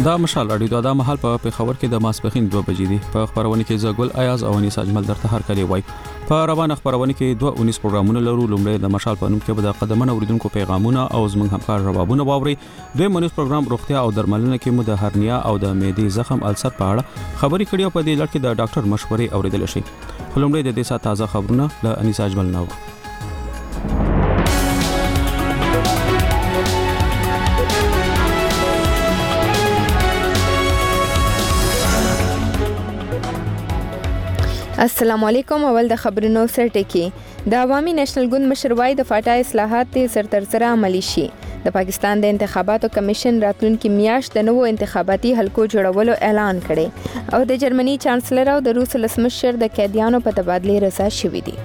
دا مشال اړیدو دا محل په پیښور کې د ماسپخین 2 بجې دي. په خبرونه کې زګل ایاز او انیس اجمل درته هر کلی وای. په روانه خبرونه کې 219 پروګرامونه لرو. لومړی د مشال په نوم کې به د قدمن اوریدونکو پیغامونه او زموږ همکار جوابونه واوري. دویم منیس پروګرام روغتیا او درملنه کې مو د هرنیا او د معدې زخم السر په اړه خبري کړي او په دې لړ کې د ډاکټر مشورې اوریدل شي. لومړی د دې سات تازه خبرونه له انیس اجمل نو. السلام علیکم. اول د خبرونو سرټکی. د عوامي نېشنل ګوند مشر وای د فاټا اصلاحات سرترسره عملی شي. د پاکستان د انتخاباتو کمیشن راتلونکي میاشت د نوو انتخاباتي حلقو جوړولو اعلان کړي او د جرمني چانسلر او د روس ولسمشر د قیدیانو په تبادله رضا شوي دي.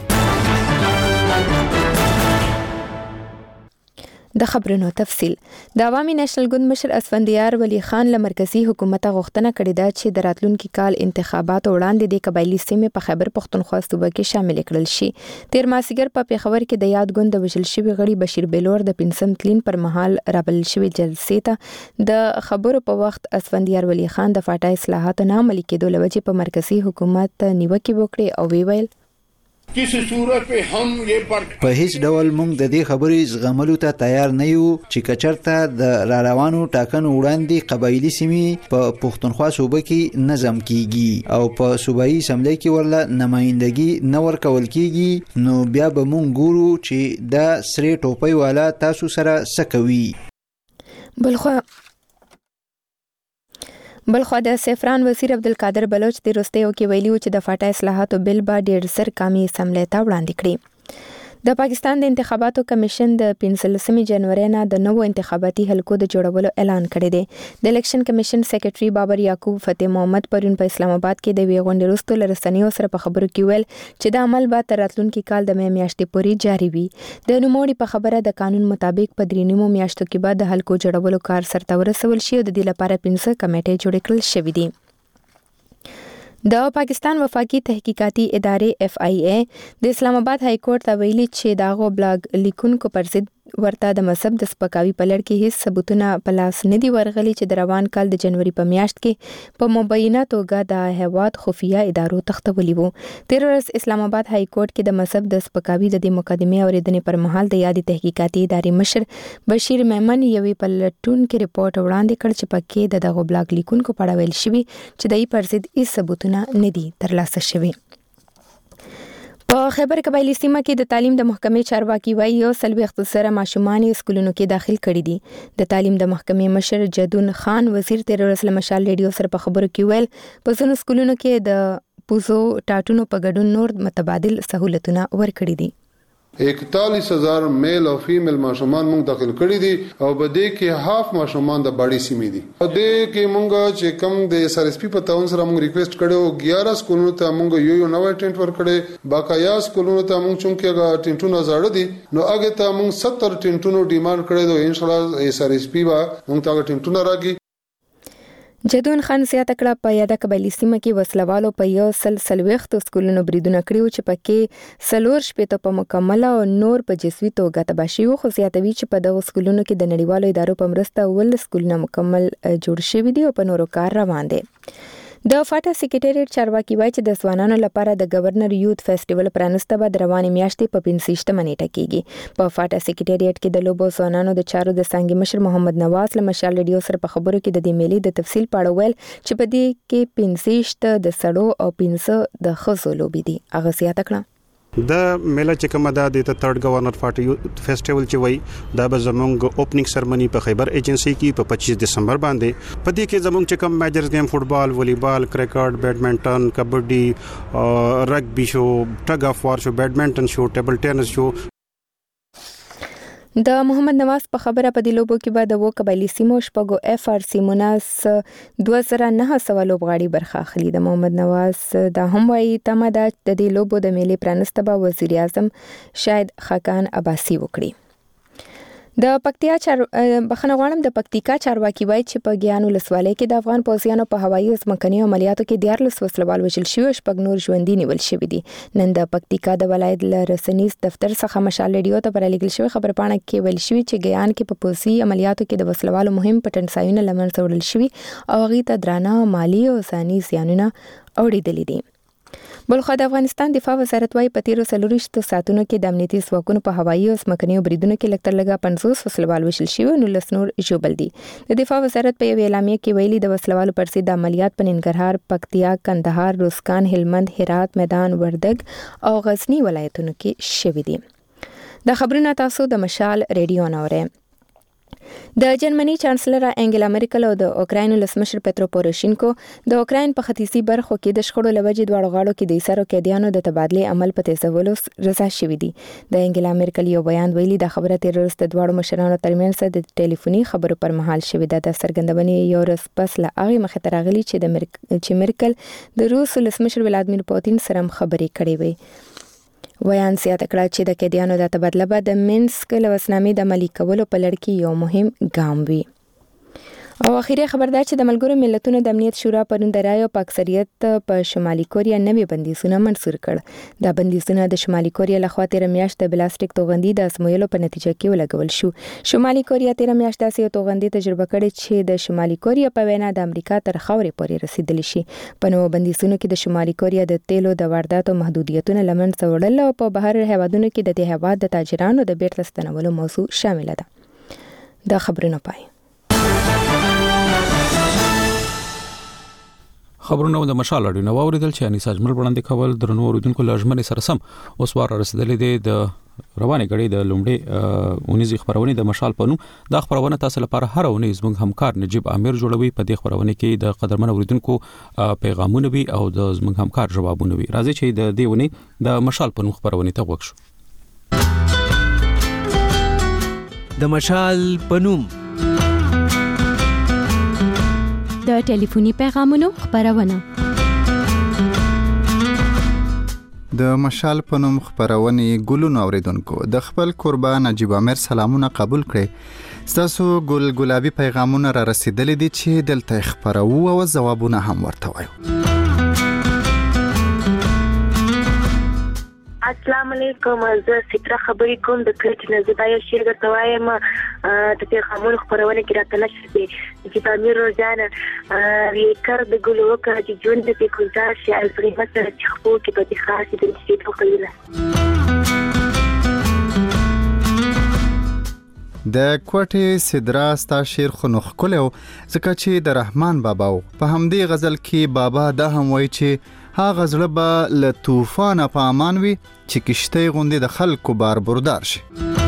د خبرونو تفصیل. د عوامي نېشنل ګوند مشر اسفندیار ولی خان له مرکزی حکومت غوښتنه کړې ده چې د راتلونکي کال انتخابات وړاندې د قبایلی سیمې په خیبر پختونخوا صوبه کې شامل کړل شي. تیر ماسیګر په پیښور کې د یاد ګوند د وژل شوي غړي بشیر بیلور د پنسم تلین پر مهال رابل شوي جلسې ته د خبرو په وخت اسفندیار ولی خان د فاټا اصلاحاتو نه عملي کېدو لوجې په مرکزی حکومت نیوکې وکړې او ویل کسی صورت په هم یې په هیڅ ډول موږ د دې خبرې زغملو ته تیار نه یو چې کچرته د راروانو ټاکنو وړاندې قبایلی سیمې په پښتونخوا صوبه کې نظم کیږي او په صوبایي اسمبلی کې ورله نمائندګي نه ورکول کیږي، نو بیا به موږ ګورو چې دا سری ټوپۍ والا تاسو سره څه کوي. بلخوا د سفران وزیر عبدالقادر بلوچ د روستیو کې ویلي چې د فاټا اصلاحاتو بل به ډېر زر قامي اسمبلی ته وړاندې کړي. د پاکستان د انتخاباتو کمیشن د 15 جنوري نه د نوو انتخاباتي حلقو د جوړولو اعلان کړی دی. د الیکشن کمیشن سیکریټري بابر یعقوب فتح محمد پرون په اسلام آباد کې د وی غونډې وروسته لرسنیو سره په خبرو کې ویل چې د عمل به تر راتلونکي کال د مې میاشتې پورې جاري وي. د نوموړي په خبره د قانون مطابق په 3 میاشتو کې بعد د حلقو جوړولو کار سرته ورسول شي او د دې لپاره 15 کمیټې جوړ کړل شوې دي. د پاکستان وفاقي تحقیقاتي ادارې FIA د اسلام آباد های کورټ ته ویلي چې داغو بلاګ لیکونکو پر ضد ورته د مذهب د سپکاوي په لړ کې هیڅ ثبوتونه په لاس نه دي ورغلي چې د روان کال د جنوري په میاشت کې په مبینه توګه د هیواد خفیه ادارو تختولي وو. تیر ورځ اسلام آباد های کورټ کې د مذهب د سپکاوي د دې مقدمې اوریدنې پر مهال د یادې تحقیقاتي ادارې مشر بشیر میمن یوې پلټونکو ریپورت وړاندې کړ چې پکې د دغه بلاګ لیکونکو په اړه ویل شوی چې دای پر ضد هیڅ ثبوتونه نه دي ترلاسه شوي. په خیبر قبایلی سیمه کې د تعلیم د محکمې چارواکي وایي 140 زره ماشومان سکولونو کې داخل کړي دي. د تعلیم د محکمې مشر جدون خان وزیر تیر ورځ له مشال ریډیو سره په خبرو کې ویل په ځینو سکولونو کې د پوزو ټاټونو په ګډون نور متبادل سہولتونه ورکړي دي. 41,000 میل او فیمیل ماشومان موږ داخل کړي دي او بده کې هاف ماشومان د باډي سیمې دي. بده کې موږ چې کم د SRSP په تاون سره موږ ریکوست کړو 11 سکولونو ته موږ یو نوې ټینټ ور کړې باقایا سکولونو ته موږ چونکه هغه ټینټونه زړه دي نو هغه ته موږ 70 ټینټونو ډیماند کړی دی. ان شاء الله SRSP با موږ ته ټینټونه راګي. جدون خان زیاته کړه په یاده قبایلی سیمه کې وسلوالو په 140 سکولونو بریدونه کړي چې پکې 4 شپېته په مکمله او نور په جزوي توګه تباه شوي. خو زیاتوي چې په دغو سکولونو کې د نړیوالو ادارو په مرسته 10 سکولونه مکمل جوړ شوي دي او په نورو کار روان دي. د فاټا سیکریټریټ چارواکي وایي چې د ځوانانو لپاره د گورنر یوت فیسټیوال پرانسته به د روانې میاشتې په 25 نیټه کېږي. په فاټا سیکریټریټ کې د لوبو ځوانانو د چارو د څانګې مشر محمد نواز له مشال ریډیو سره په خبرو کې د دې میلې د تفصیل په اړه ویل چې په دې کې 25 د سړو او 15 د ښځو لوبې دي. هغه زیاته کړه د میله چې کومه ده د تھرد گورنر فاټا یوت فیسټیوال چې وای دا به زمونږ اوپننګ سرمنی په خیبر ایجنسی کې په 25 دسمبر باندې په دې کې زمونږ چې کوم میجرز گیم فوټبال، والیبال، کرکټ، بیډمنټن، کبډي، رګبي شو، ټګ اف وار شو، بیډمنټن شو، ټیبل ټینس شو. د محمد نواز په خبره په دې لوبو کې به د وو قبایلی سیمو شپږو FRC مناس 2900 لوبغاړي برخه اخلي. د محمد نواز دا هم وایي تمه ده د دې لوبو د میلې پرانسته به وزیر اعظم شاهد خاقان عباسي وکړي. د پکتیکا چارواکي وایي چې په ګیان ولسوالۍ کې د افغان پوځیانو په هوایي او ځمکني عملیاتو کې 14 وسلوال وژل شوي او 6 نور ژوندي نیول شوي دي. نن د پکتیکا د ولایت رسنیز دفتر څخه مشال ریډیو ته برلیږل شوی خبرپاڼه کې ویل شوی چې ګیان کې په پوځي عملیاتو کې د وسلوالو مهم پټنځایونه لمنځه وړل شوي او هغې ته درانه مالی او ځاني زیانونه اوریدلي دي. بلخو د افغانستان دفاع وزارت وايي په تیرو 24 ساعتونو کې د امنیتي ځواکونو په هوایي او ځمکني بریدونو کې لږ تر لږه 50 وسلوال وژل شوي او 19 نور ژوبل دي. د دفاع وزارت په یوه اعلامیه کې ویلي د وسلوالو پر ضد عملیات په ننګرهار، پکتیا، کندهار، روزګان، هلمند، هرات، میدان وردګ او غزنی ولایتونو کې شوي دي. د خبرونه تاسو د مشال ریډیو نورئ. د جرمني چانسلر انګلا مرکل او د اوکراین ولسمشر پترو پوروشینکو د اوکراین په ختیځي برخو کې د شخړو لوجې دواړو غاړو کې د ایسارو کېدیانو د تبادلې عمل په تیزولو رضا شوي دي. د انګلا مرکل یو بیان ویلي د خبره تیر ورځ د دواړو مشرانو ترمنځ د ټلیفوني خبرو پر مهال شوې ده. د څرګندونې یو ورځ پس له هغې مخې ته راغلي چې مرکل د روس ولسمشر ولادیمیر پوتین سره خبرې کړې وي. ویان زیاته کړه چې د کېدیانو د تبادله به د مینسک لوسنامې د عملي کولو په لړ کې یو مهم ګام وي. او اخیری خبر دا چې د ملګرو ملتونو د امنیت شورا پرون د رایو په اکثریت په شمالي کوریا نوي بندیزونه منسوخ کړ. دا بندیزونه د شمالي کوریا لخوا تیر میاشت د بلاستیک توغندي د ازمویلو په نتیجه کې ولګول شو. شمالي کوریا تیر میاشت داسې یو توغندي تجربه کړې چې د شمالي کوریا په وینا د امریکا تر خاورې پورې رسیدلی شي. په نوو بندیزونو کې د شمالي کوریا د تیلو د وارداتو محدودیتونه لمنځه وړل او په بهر هیوادونو کې د دې هیواد د تاجرانو د بیرته ستنولو موضوع شامل ده. دا خبرونه پای خبرونه د مشال اړین او اوریدل چې انیسا اجمل وړاندې کول درنو اوریدونکو لژمنې سره سم اوس وار رسیدلې دي د روانه غړي د لومړي اونیزي خبرونه د مشال پنوم د خبرونه تاسو لپاره هر اونۍ زموږ همکار نجيب امیر جوړوي. په دې خبرونه کې د قدرمن اوریدونکو پیغامونه وي او د زموږ همکار جوابونه وي. راځي چې د دې اونۍ د مشال پنوم خبرونه ته وښو. د مشال پنوم د ټلیفوني پیغامونو خبرونه. د مشال پنوم خبرونه ګلونو اوریدونکو د خپل قربان نجيب امیر سلامونه قبول کړئ. تاسو ګلابي پیغامونه را رسیدلې دي چې دلته خبرو او جوابونه هم ورته وایو. السلام علیکم، زه فکر خبرې کوم د کلچ نه زدایا شیر درته وایم د پیغامونو خبرونه کې راته نشي چې تعمیر روزانه ریکر د ګلو وکړه چې ژوند دې ګلزار شي الفریمه سره چې خو کې په دې خاص د دې توقیله. د کوټې سدرا ستا شیر خو نخ کولو ځکه چې د رحمان بابا په همدې غزل کې بابا دا هم وایي چې ها غزل به له طوفان په امان وي چې کشته غوندې د خلکو بار بردار شي.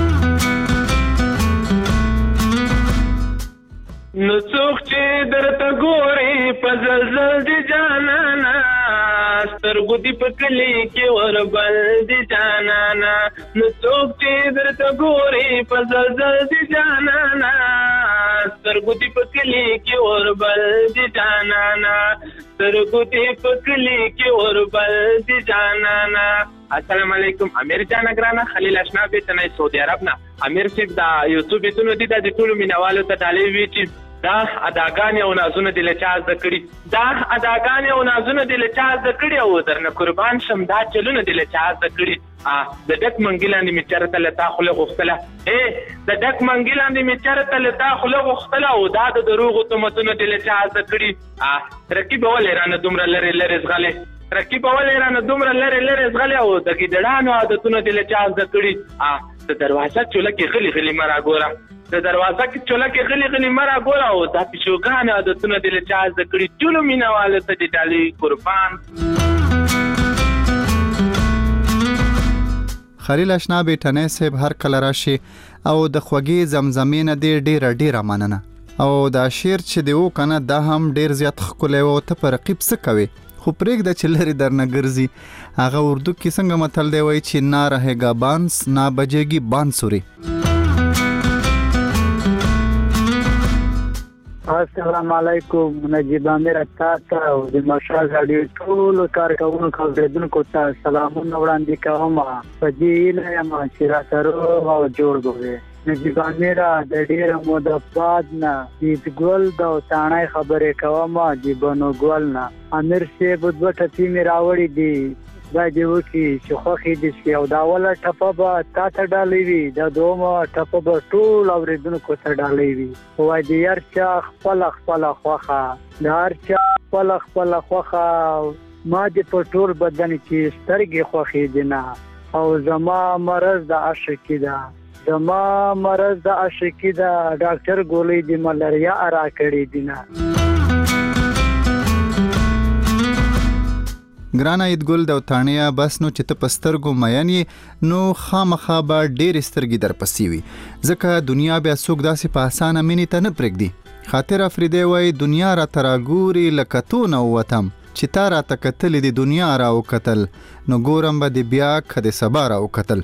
نو څوک چې درته ګوري په زلزل دي جانانا سترګو دي په کلی کې وربل دي جانانا. نو څوک چې درته ګوري په زلزل دي جانانا سترګو دي په کلی کې وربل دي جانانا سترګو دي په کلی کې وربل دي جانانا. السلام علیکم امیر جان اگرانا خلیل اشنا بیتنای سعودی عرب نه امیر سیک دا یوټیوب بیتونو دي د ټولو مینوالو ته تعالی وی چې دا اداګانې او نازونه د لچاز د کړي دا اداګانې او نازونه د لچاز د کړي او درنه قربان شم دا چلونه د لچاز د کړي د ډک منګلاندې میچرته لتا خله غختله د ډک منګلاندې میچرته لتا خله غختله او دا د دروغ تمتونه د لچاز د کړي ترکیب ولرانه دومره لری لری زغله ترکیب ولرانه دومره لری لری زغله او د ګډړانو عادتونه د لچاز د کړي د دروازه چوله کې غلی غلی مرا ګوره د دروازه کې چوله کې غلی غلی مرا ګوره او د پښوګان عادتونه د لچاز د کړي ټول مینواله ته د ډالي قربان. خلیل اشنا بیٹنه صاحب هر کله راشي او د خوږی زمزمې نه دی ډیره مننه او دا شعر چې دی وکنه دا هم ډیر زیات خکولې او ته پر رقیب څه کوي خو پرېږ د چلری درنه ګرځي هغه اردو کې څنګه متل دی وای چې نا رهګا بانس نا بجېږي بانسوري. السلام علیکم نجیب امیر تاسو او د مشال رادیو ټول کارکونکو اوریدونکو ته سلامونه وړاندې کوم. په دې نه یم چې را سره او جوړ غوړې نجیب امیره د ډیره موده بعد نه د ګل د تانای خبرې کوم د بنو ګل نه امیر صاحب د ټپی می راوړی دی دا دی وکی چې خوخي دي چې او دا ولا ټپه به تا ته ډالې وي دا دومره ټپه به ټول اوریدونکو ته ډالې وي وای دی هر چا خپل خوخه د هر چا خپل خوخه ما د په ټول بدن کې سترګې خوخي دي نه او زما مرض د عاشقی ده ډاکټر ګولې د ملاریا را کړې دي نه ګرانه ایدګل د وطانیا بس نو چې ته پسترګو مېنی نو خامخا به ډېر سترګې در پسې وي ځکه دنیا بیا څوک داسې په اسانه مینې ته نه پرېږدي خاطر افریدی وای دنیا را تراګوري لکه تو نه وتم چې تا را تکتل د دنیا را وکتل نو ګورم به د بیا کده سبا را وکتل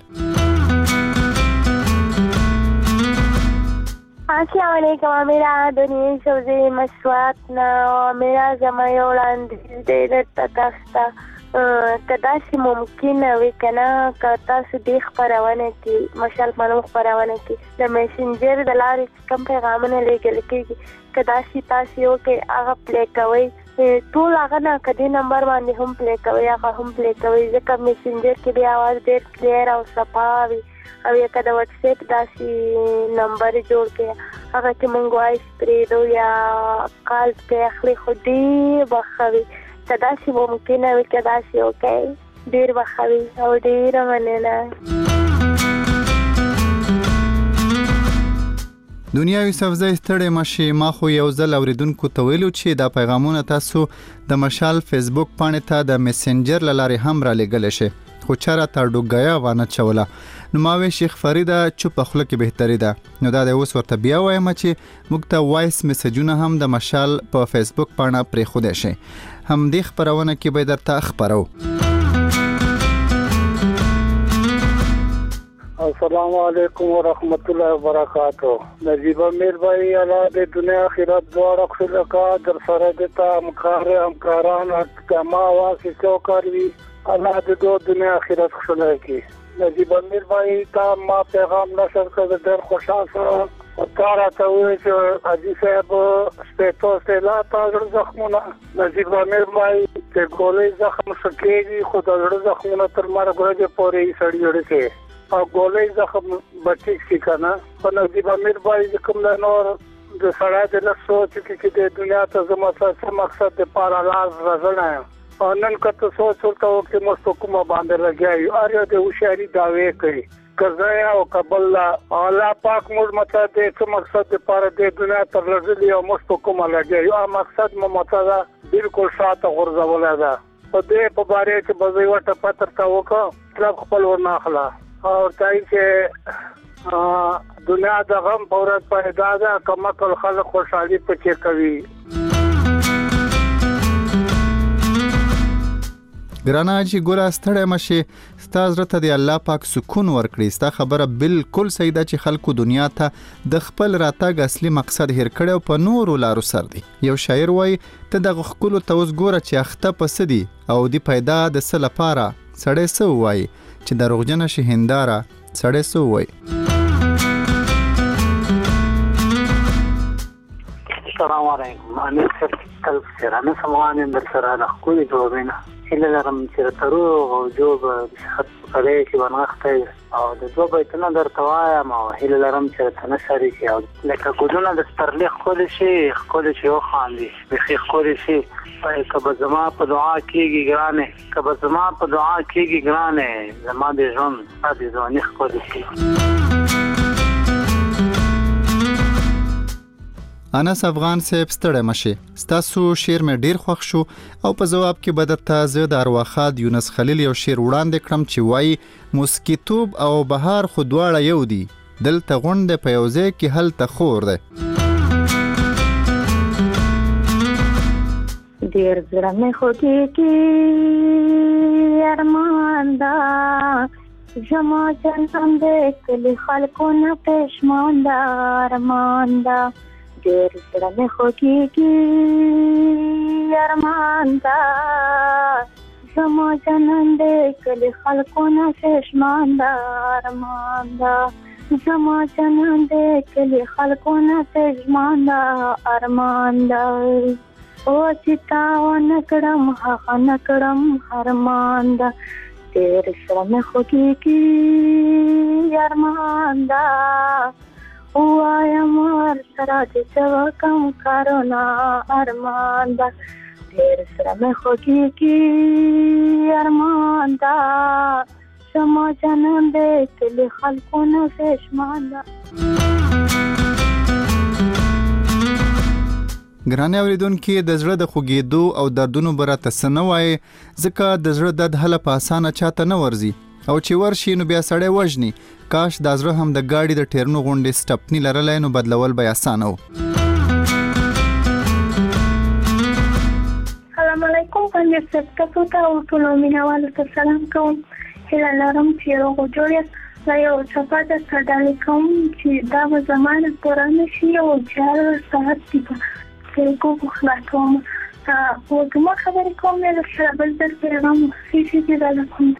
السلام علیکم میرا دنیا شوزی مسوات نا میرا زمایو وړاندیز دی درته تاسو ته که داسې ممکن وي که نه که تاسو دې خپرونه کې مشال منم خپرونه کې د میسنجر د لارې کوم پیغامونه لیږل کېږي که داسې تاسو یو کې هغه پلی کوئ ټول هغه نه که دې نمبر باندې هم پلی کوئ هغه هم پلی کوئ ځکه میسنجر کې بیا اواز ډېر کلیر او صفا وي او یا که د واتس اپ داسې نمبر جوړ کړئ هغه کې مونږ وایس پرېږدو یا کال پرې اخلي خو ډېر به ښه وي که داسې ممکنه وي که داسې وکړئ ډېر به ښه وي او ډېره مننه دنیا یوسفزی ستړی مشي ما خو یو ځل اوریدونکو ته ویلو چې دا پیغامونه تاسو د مشال فیسبوک پاڼې ته د میسنجر له لارې هم را لېږلی شئ خو چاره تا ډوګیا وانه چوله نو ما وی شیخ فریده چوپ خپل کې بهتري ده نو دا د اوس ورته بیا وایم چې موږ ته وایس میسجونه هم د مشال په فیسبوک پاڼه پرې خوده شي هم دې خبرونه کې به درته خبرو السلام علیکم ورحمت الله وبرکاتہ نجیب امیر بھائی الله دې دنیا آخرت دواړه خلکا در سره د همکاران کما واسي چوکاروي الله دې دنیا آخرت خلک کی نجیب امیر بھائی تا ما پیغام نشر کړ ډېر خوشاله او تارا ته وې چې اجي صاحب سپېټو سلا تاسو زخمونه نجیب امیر بھائی ته ګولې زخم سکیږي خو د زخمونه تر مرګ پورې سړی وړي او ګولې زخم بچی شي کنه په نجیب امیر بھائی کوم نور د سړی د سوچ کې د دنیا ته زما څه مقصد د پاره لاس راځنه او نن کته سوچ ورته چې مستو کومه باندې لګیایو اړ د هوښیاري داوی کوي کزایا او قبل الله پاک موږ مته د څه مقصد د پاره د دنیا تر لږلی او مستو کومه لګیایو ا مقصد مو مته بالکل شاته غرزوله ده په دې په باره کې بځای وټه پاتر تا وکړه طلب خپل ورنه اخلا او تای چې دنیا د غم پورت پیدا ده کمکل خلک خوشحالي پکې کوي ګرانه چې ګوره ستړی مشي ستا زړه ته د الله پاک سکون ورکړي ستا خبره بالکل صحیح ده چې خلکو دنیا ته د خپل راتګ اصلي مقصد هیر کړی او په نورو لارو سر دی یو شاعر وایي ته دغه ښکلو ته اوس ګوره چې اخته په څه دي او د پیدا د څه لپاره سړی څه ووایي چې دروغجنه شي هنداره سړی څه ووایي السلام علیکم امیر صاحب کل سره سموان در سره د خپل جوابینه هله لرم چې تروغ او جواب صحت کړي چې ونغخته او د دوه بیتونه درته وایم او هله لرم چې تنسري شي او لکه ګودونه د سترلیخ کول شي او خاندي بخي کول شي کبه زما په دعا کېږي ګرانه زما د ژوند د ځواني کول شي انس افغان صاحب ستړی مشي ستاسو شعر مې ډیر خوښ شو او په جواب کې به درته زه د ارواخاد یونس خلیل یو شعر وړاندې کړم چې وایي مسکیتوب او بهار خو دواړه یو دي دلته غونډه په یو ځای کې هلته خور ده ډیر زړه مې خوږېږي ارمان ده زما جنم دې کلی خلکو نه پښمان ده ارمان ده ډېر زړه مې خوږېږي ارمان ده زما جنم دې کلی خلکو نه پښمان ده ارمان ده زما جنان دې کلی خلکونه پېژمان دا ارمان دا او چې تا ونه کړم هغه نه کړم ارمان دا تیر سره مې خوږېږي ارمان دا وایم ورسره چې څه کوم کارونه ارمان دا تیر سره مې خوږېږي ارمان دا زما جنان دې کلی خلکونه پېژمان دا. ګرانه اوریدونکو د زړه د خوږېدو او دردونو برته سن وای ځکه د زړه د هله په اسانه چاته نه ورزي او چې ورشي نو بیا سړی وژني کاش د زړه هم د گاډي د ټیرنو غونډې سټپنی لرلای نو بدلول به اسانه و. السلام علیکم پنځه سپتو ته او ټول مینوالو ته سلام کوم. هله لرم چې روغ جوړ یاست دا یو څپه ده ډالۍ کوم چې دا به زمانه پوره نه شي او 4 ساعت دي تلګو خلاص کوم او کومه خبرې کوم نه سره بل څه پیغام هیڅ دې کوم.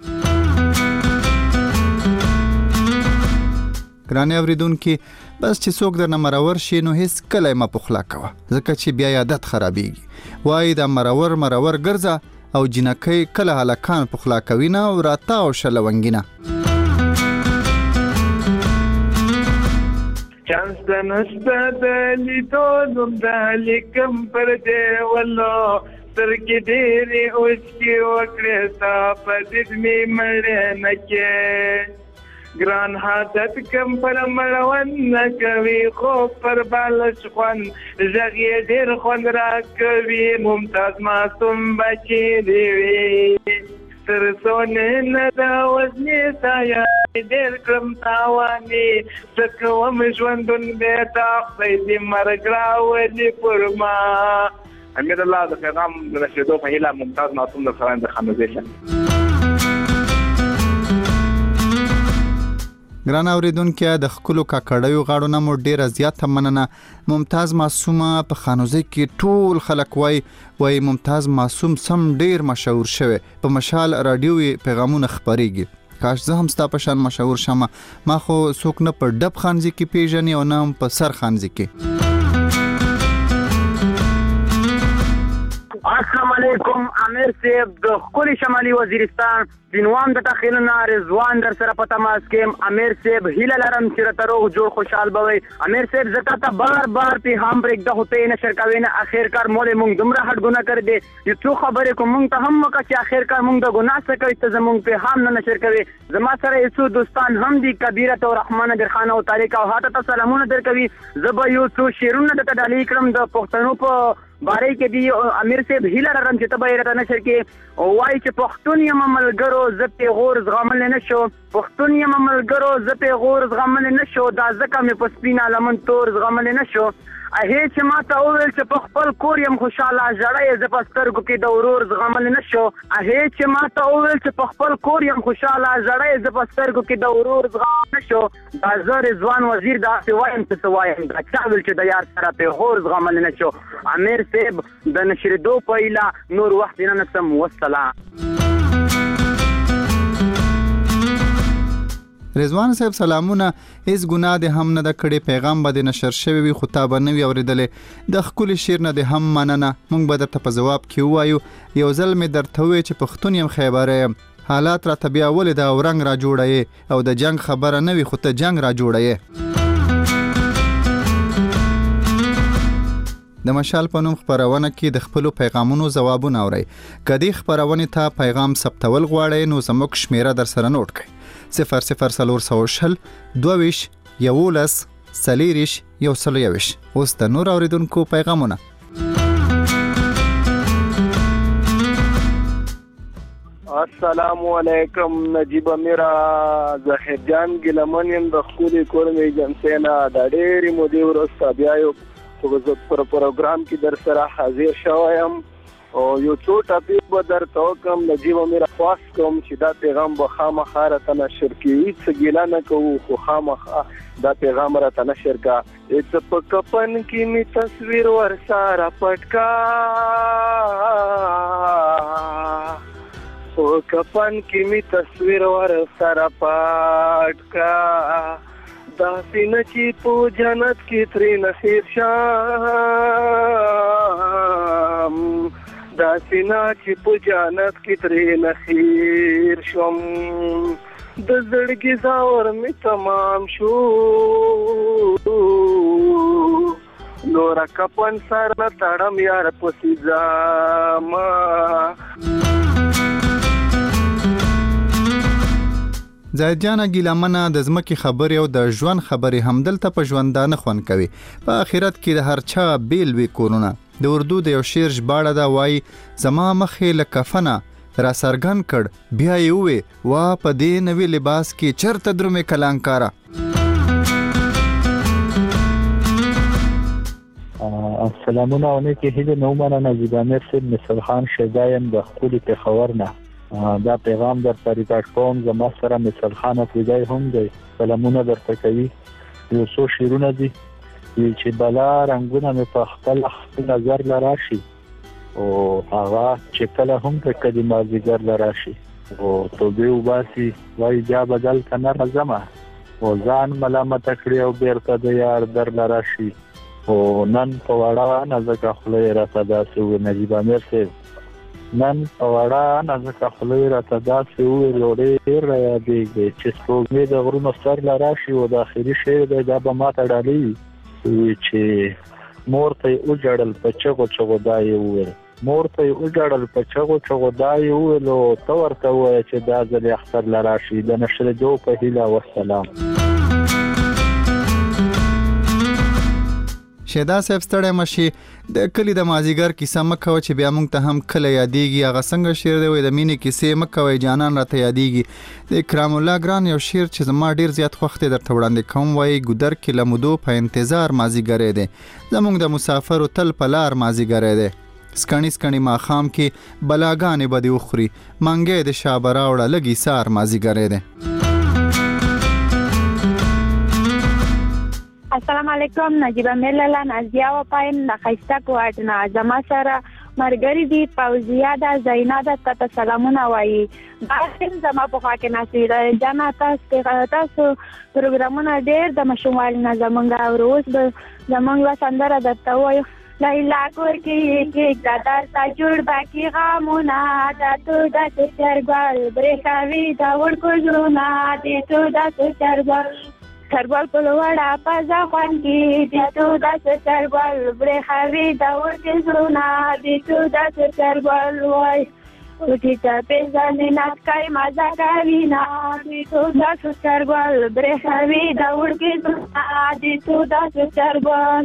ګرانه اوریدونکو بس چې څوک درنه مرور شي نو هیڅ کله ما پخلا کوه ځکه چې بیا عادت خرابېږي وای دا مرور ګرځه او جنکې کله هلکان پخلا کوي نه او راتا او شلونګینا. چانس د نسته د لیدو نوم د لیکم پر دیولو سترګې ډېرې اوښکې وکړې ستا په ضد مې مړې نه کې ګران حادت کم پر مړون نه کوي خوب پر بالش خوند غږ یې ډېر خوند راکوي ممتاز معصوم بچی دې وي تر سونې نه د وزنې سایه ډېر کړم تاوانې څه کوم ژوندون بې تا خدای دې مرګ راولي پر ما. امید الله د پیغام د رسېدو په هیله ممتاز معصوم د فرهنګ خانوزیشن. ګران اوریدونکو د خپلو کاکړیو غاړو نه مو ډیره زیاته مننه. ممتاز معصومه په خانوزي کې ټول خلک وای ممتاز معصوم سم ډیر مشهور شوی په مشال رادیوي پیغامونه خبريږي کاش زه هم ستا په شان مشهور شم ما خو څوک نه په ډب خانزي کې پیژني او نه په سر خانزي کې. السلام علیکم امیر صاحب د خپل شمالي وزیرستان دینوان د تخیلنا رضوان در سره په تماس کې امیر صاحب هیله لرم چې تر روغ جوړ خوشحال بوي. امیر صاحب زکه ته بار پیغام بریک د هوته نشر کوي نه اخر کار مول مونږ دمره هټ ګنا کړ دې یو څو خبره کوم مونږ ته هم وکړه چې اخر کار مونږ د ګناه څخه کوي ته زمونږ پیغام نه نشر کوي. زما سره یو دوستان هم دي کبیره او رحمان درخان او طارق او هاته سلامونه در کوي. زب یو څو شیرونه د ډالۍ کړم د پښتنو په باره کې دی امیر صاحب هیله لرم چې ته به راته نشر کې وایي چې پښتون یم ملګرو زه پیغور زغمل نه شو پښتون یم ملګرو زه پیغور زغمل نه شو دا ځکه مې په سپینه لمن تور زغمل نه شو هي چې ما ته وویل چې په خپل کور یم خوشاله ژړی زه په سترګو کې د ورور زغمل نه شو هي چې ما ته وویل چې په خپل کور یم خوشاله ژړی زه په سترګو کې د ورور زغمل نه شو دا زه رضوان وزیر داسې وایم څه وایم دا چا ویل چې د یار سره پیغور زغمل نه شو. امیر صاحب د نشریدو په ایله نور وخت نه نسم والسلام. رضوان صاحب سلامونه هیڅ ګناه ده هم نه د کړي پیغام به نشر شوی وي خطاب نه وی اوریدلې د خپل شیر نه ده هم مننه مونږ به د په جواب کې وایو یو ځل می درته وی چې پښتون يم خیبره حالات را طبيعه ول د اورنګ را جوړي او د جنگ خبره نه وي خو ته جنگ را جوړي. د مشال په نوم خبرونه کې د خپل پیغامونو جوابونه اوري کدي خبرونه ته پیغام ثبتول غواړي نو زموږ شمیره در سره نوٹ کړئ 00 22 یولس سلیریش یو سلیوش. اوس د نور اوریدونکو پیغامونه. السلام علیکم نجیب میرا ظاهر جان ګلمنیم د خولي کورمې جنسینا د ډېری مودې ورسته بیا یو په پروګرام کې در سره حاضر شوم او یو څو ټاپک به درته وکړم نجیب میرا خواست کوم چې دا پیغام به خامخا راته نشر کړي څه ګیله نه کوو خو خامخا دا پیغام راته نشر کړه څه په کفن کې مې تصویر ورسره پټ کړه په کفن کې مې تصویر ورسره پټ کړه داسې نه چې په جنت کې ترې نه هېر شم داسې نه چې په جنت کې ترې نه هېر شم د زړګي زاور مې تمام شو نور کپن سر نه تړم یار پسې ځما زاهد جان ګیلمنه د ځمکې خبرې او د ژوند خبرې همدلته په ژوندانه خوند کوي په آخرت کې د هر چا بیل وی کورونه د اردو د یو شعر ژباړه دا وایي زما مخې له کفنه را سرګن کړ بیا یې وې وا په دې نوي لباس کې چرته درومې کلانکاره سلامونه او نیکې هیلې نو مننه نجیبامیر صاحب مثل خان شیدایم د خپل پېښور نه دا پیغام در ریکارډ کوم زما سره مثل خان افریدی هم دی سلامونه درته کوي یو څو شعرونه دي چې بلا رنگونه مې په خپل نظر لراشي او هغه چې کله هم په کلمه ذکر لراشي او توبه وباسي وای بیا بدل کنه راځم او ځان ملامت کړی او بیرته د یار در لراشي او نن په وړا نزدک خپل راته داسې و نجیبامیر صاحب نن په وړا نزدک خپل راته داسې و لوړې را یادېږي چې سپوږمۍ د غرونو سر لراشي او د اخري شعر دا به ماته ډالي چې مور ته وجړل په چغو چغو دای وویل مور ته وجړل په چغو چغو دای وویل او تو ورته وای چې دا ځل اختر لراشي د نشر جو په هیله والسلام شیدا صاحب ستړی مشي د کلی د مازیګر کیسه مکه چې بیا مونږ ته هم کله یادېږي هغه څنګه شعر دی وای د مینې کیسې مکه وای جانان راته یادېږي د اکرام الله ګران یو شعر چې زما ډیر زیات خوښ دی درته وړاندې کوم وای ګودر کې لمدو په انتظار مازیګر دی زمونږ د مسافر تل په لار مازیګر دی سکڼی سکڼی ماخام کې بلاګانې به دې وخوري منګې د شابه راوړه لږی سار مازیګر دی السلام علیکم نجیبامیر لاله نازیه و پایم نخیسته کوارتنا زما سره مرګری دی پوزیا دا زینا دا ته سلامونه وایي باسم زما په خوا کې نصیره جنا تاسو پروګرامونه ډېر د مشوال نه زمونږ اوروز زمونږ وسندره درته وایو لیلا کور کې دادا تا جوړ باقي غامونه دا تو د چرګل برېښاوي دا ورکو زړونه دې تو د چرګل چرګل په لوړه پزا خوان کې دې تو د چرګل برېښاوي دا ورکو زړونه دې تو د چرګل وای او چې ته په ځان نه کای مزه کوي نه دې تو د چرګل برېښاوي دا ورکو زړونه دې تو د چرګل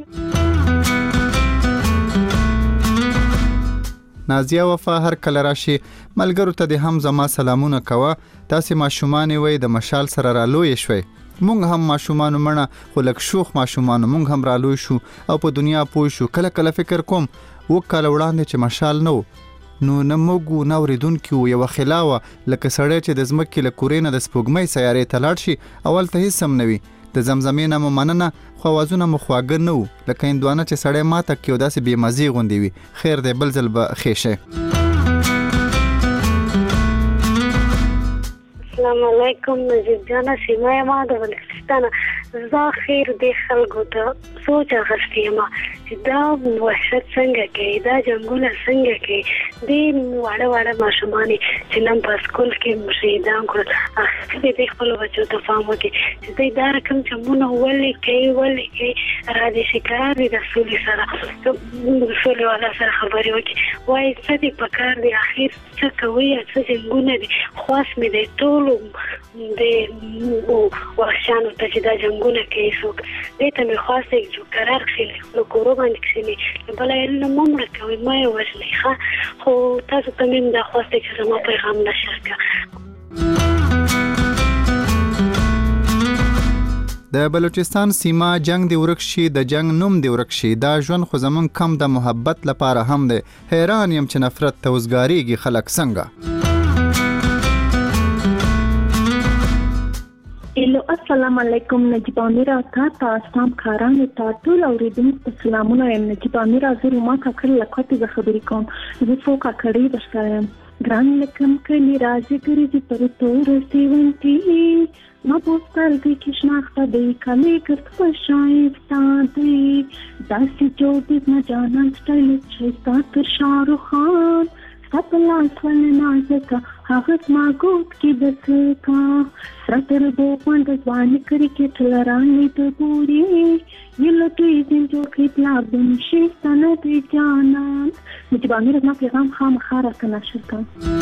نازیه وفا هر کله راشي ملګرو ته د هم زما سلامونه کوه تاسې ماشومان وای د مشال سره را لوی شوي مونږ هم ماشومان منه خو لک شوخ ماشومان مونږ هم را لوی شو او په دنیا پوه شو کله کله فکر کوم وکاله وړاندې چې مشال نو نه موږ نه اوریدونکو یو خلاوه لکه سړی چې د ځمکې له کورینه د سپوږمۍ سیارې ته لاړ شي اول ته هیڅ هم نه وي د زمزمې نه مو مننه خو اوازونه مو خواږه نه وو لکه هندوانه چې سړی ماته کې داسې بې مزې غوندې وي خیر دی بل ځل به خیشه السلام علیکم نجیب جانا سیما ما د بلوچستان زه خیر د خلکو ته سوچ اخستیما چې دا وحشت څنګه کوي دا جنگونه څنګه کوي د واړه واړه ماشومان چې نن په سکول کې مشیدان کړل اخر دې خپل بچو ته فهم وکړي چې دا رقم چې مونږ ولې کوي را دي شکار دي د سولې سره سولې والا سره خبرې وکړي وای څه دې پکار دي اخر څه کوي څه جنگونه دي خاص مې دې ټول د وحشانو ته چې دا جنگونه کوي څوک دې ته مې خاصه یو قرار کړی نو کورو باندې کښینی بل یې نو ممړه کوي ما یې وژنې ښه خو تاسو ته مې دا خواسته چې زما پیغام نشر کړه د بلوچستان سیمه جنگ دی ورک شي د جنگ نوم دی ورک شي دا ژوند خو زمون کم د محبت لپاره هم دی حیران یم چې نفرت ته وزګاریږي خلک څنګه الو السلام علیکم نجیب امیر تا تاسو کاران ته ټول اوریدونکو سلامونه یم نجیب امیر زه ما کړل لکه ته خبرې کوم زه فوق کړی درسره ګران لکم کلی راځي ګرځي پر تور سیونټي ما پوستر دی کې شناخته دی کلی کرت خوشایستا دی داسې جوړ نه جانان سټایل چې ستا تر شاهرخ خان سپلاس ول نازکا هغه ما ګوت کې دسکا سرتر دو پوند ځوان کرکټ لرانې ته ګوري یلو دوی دین جو کې پلا بنشي ستنه دی جانان چې باندې ما پیغام خامخاره کنه شکا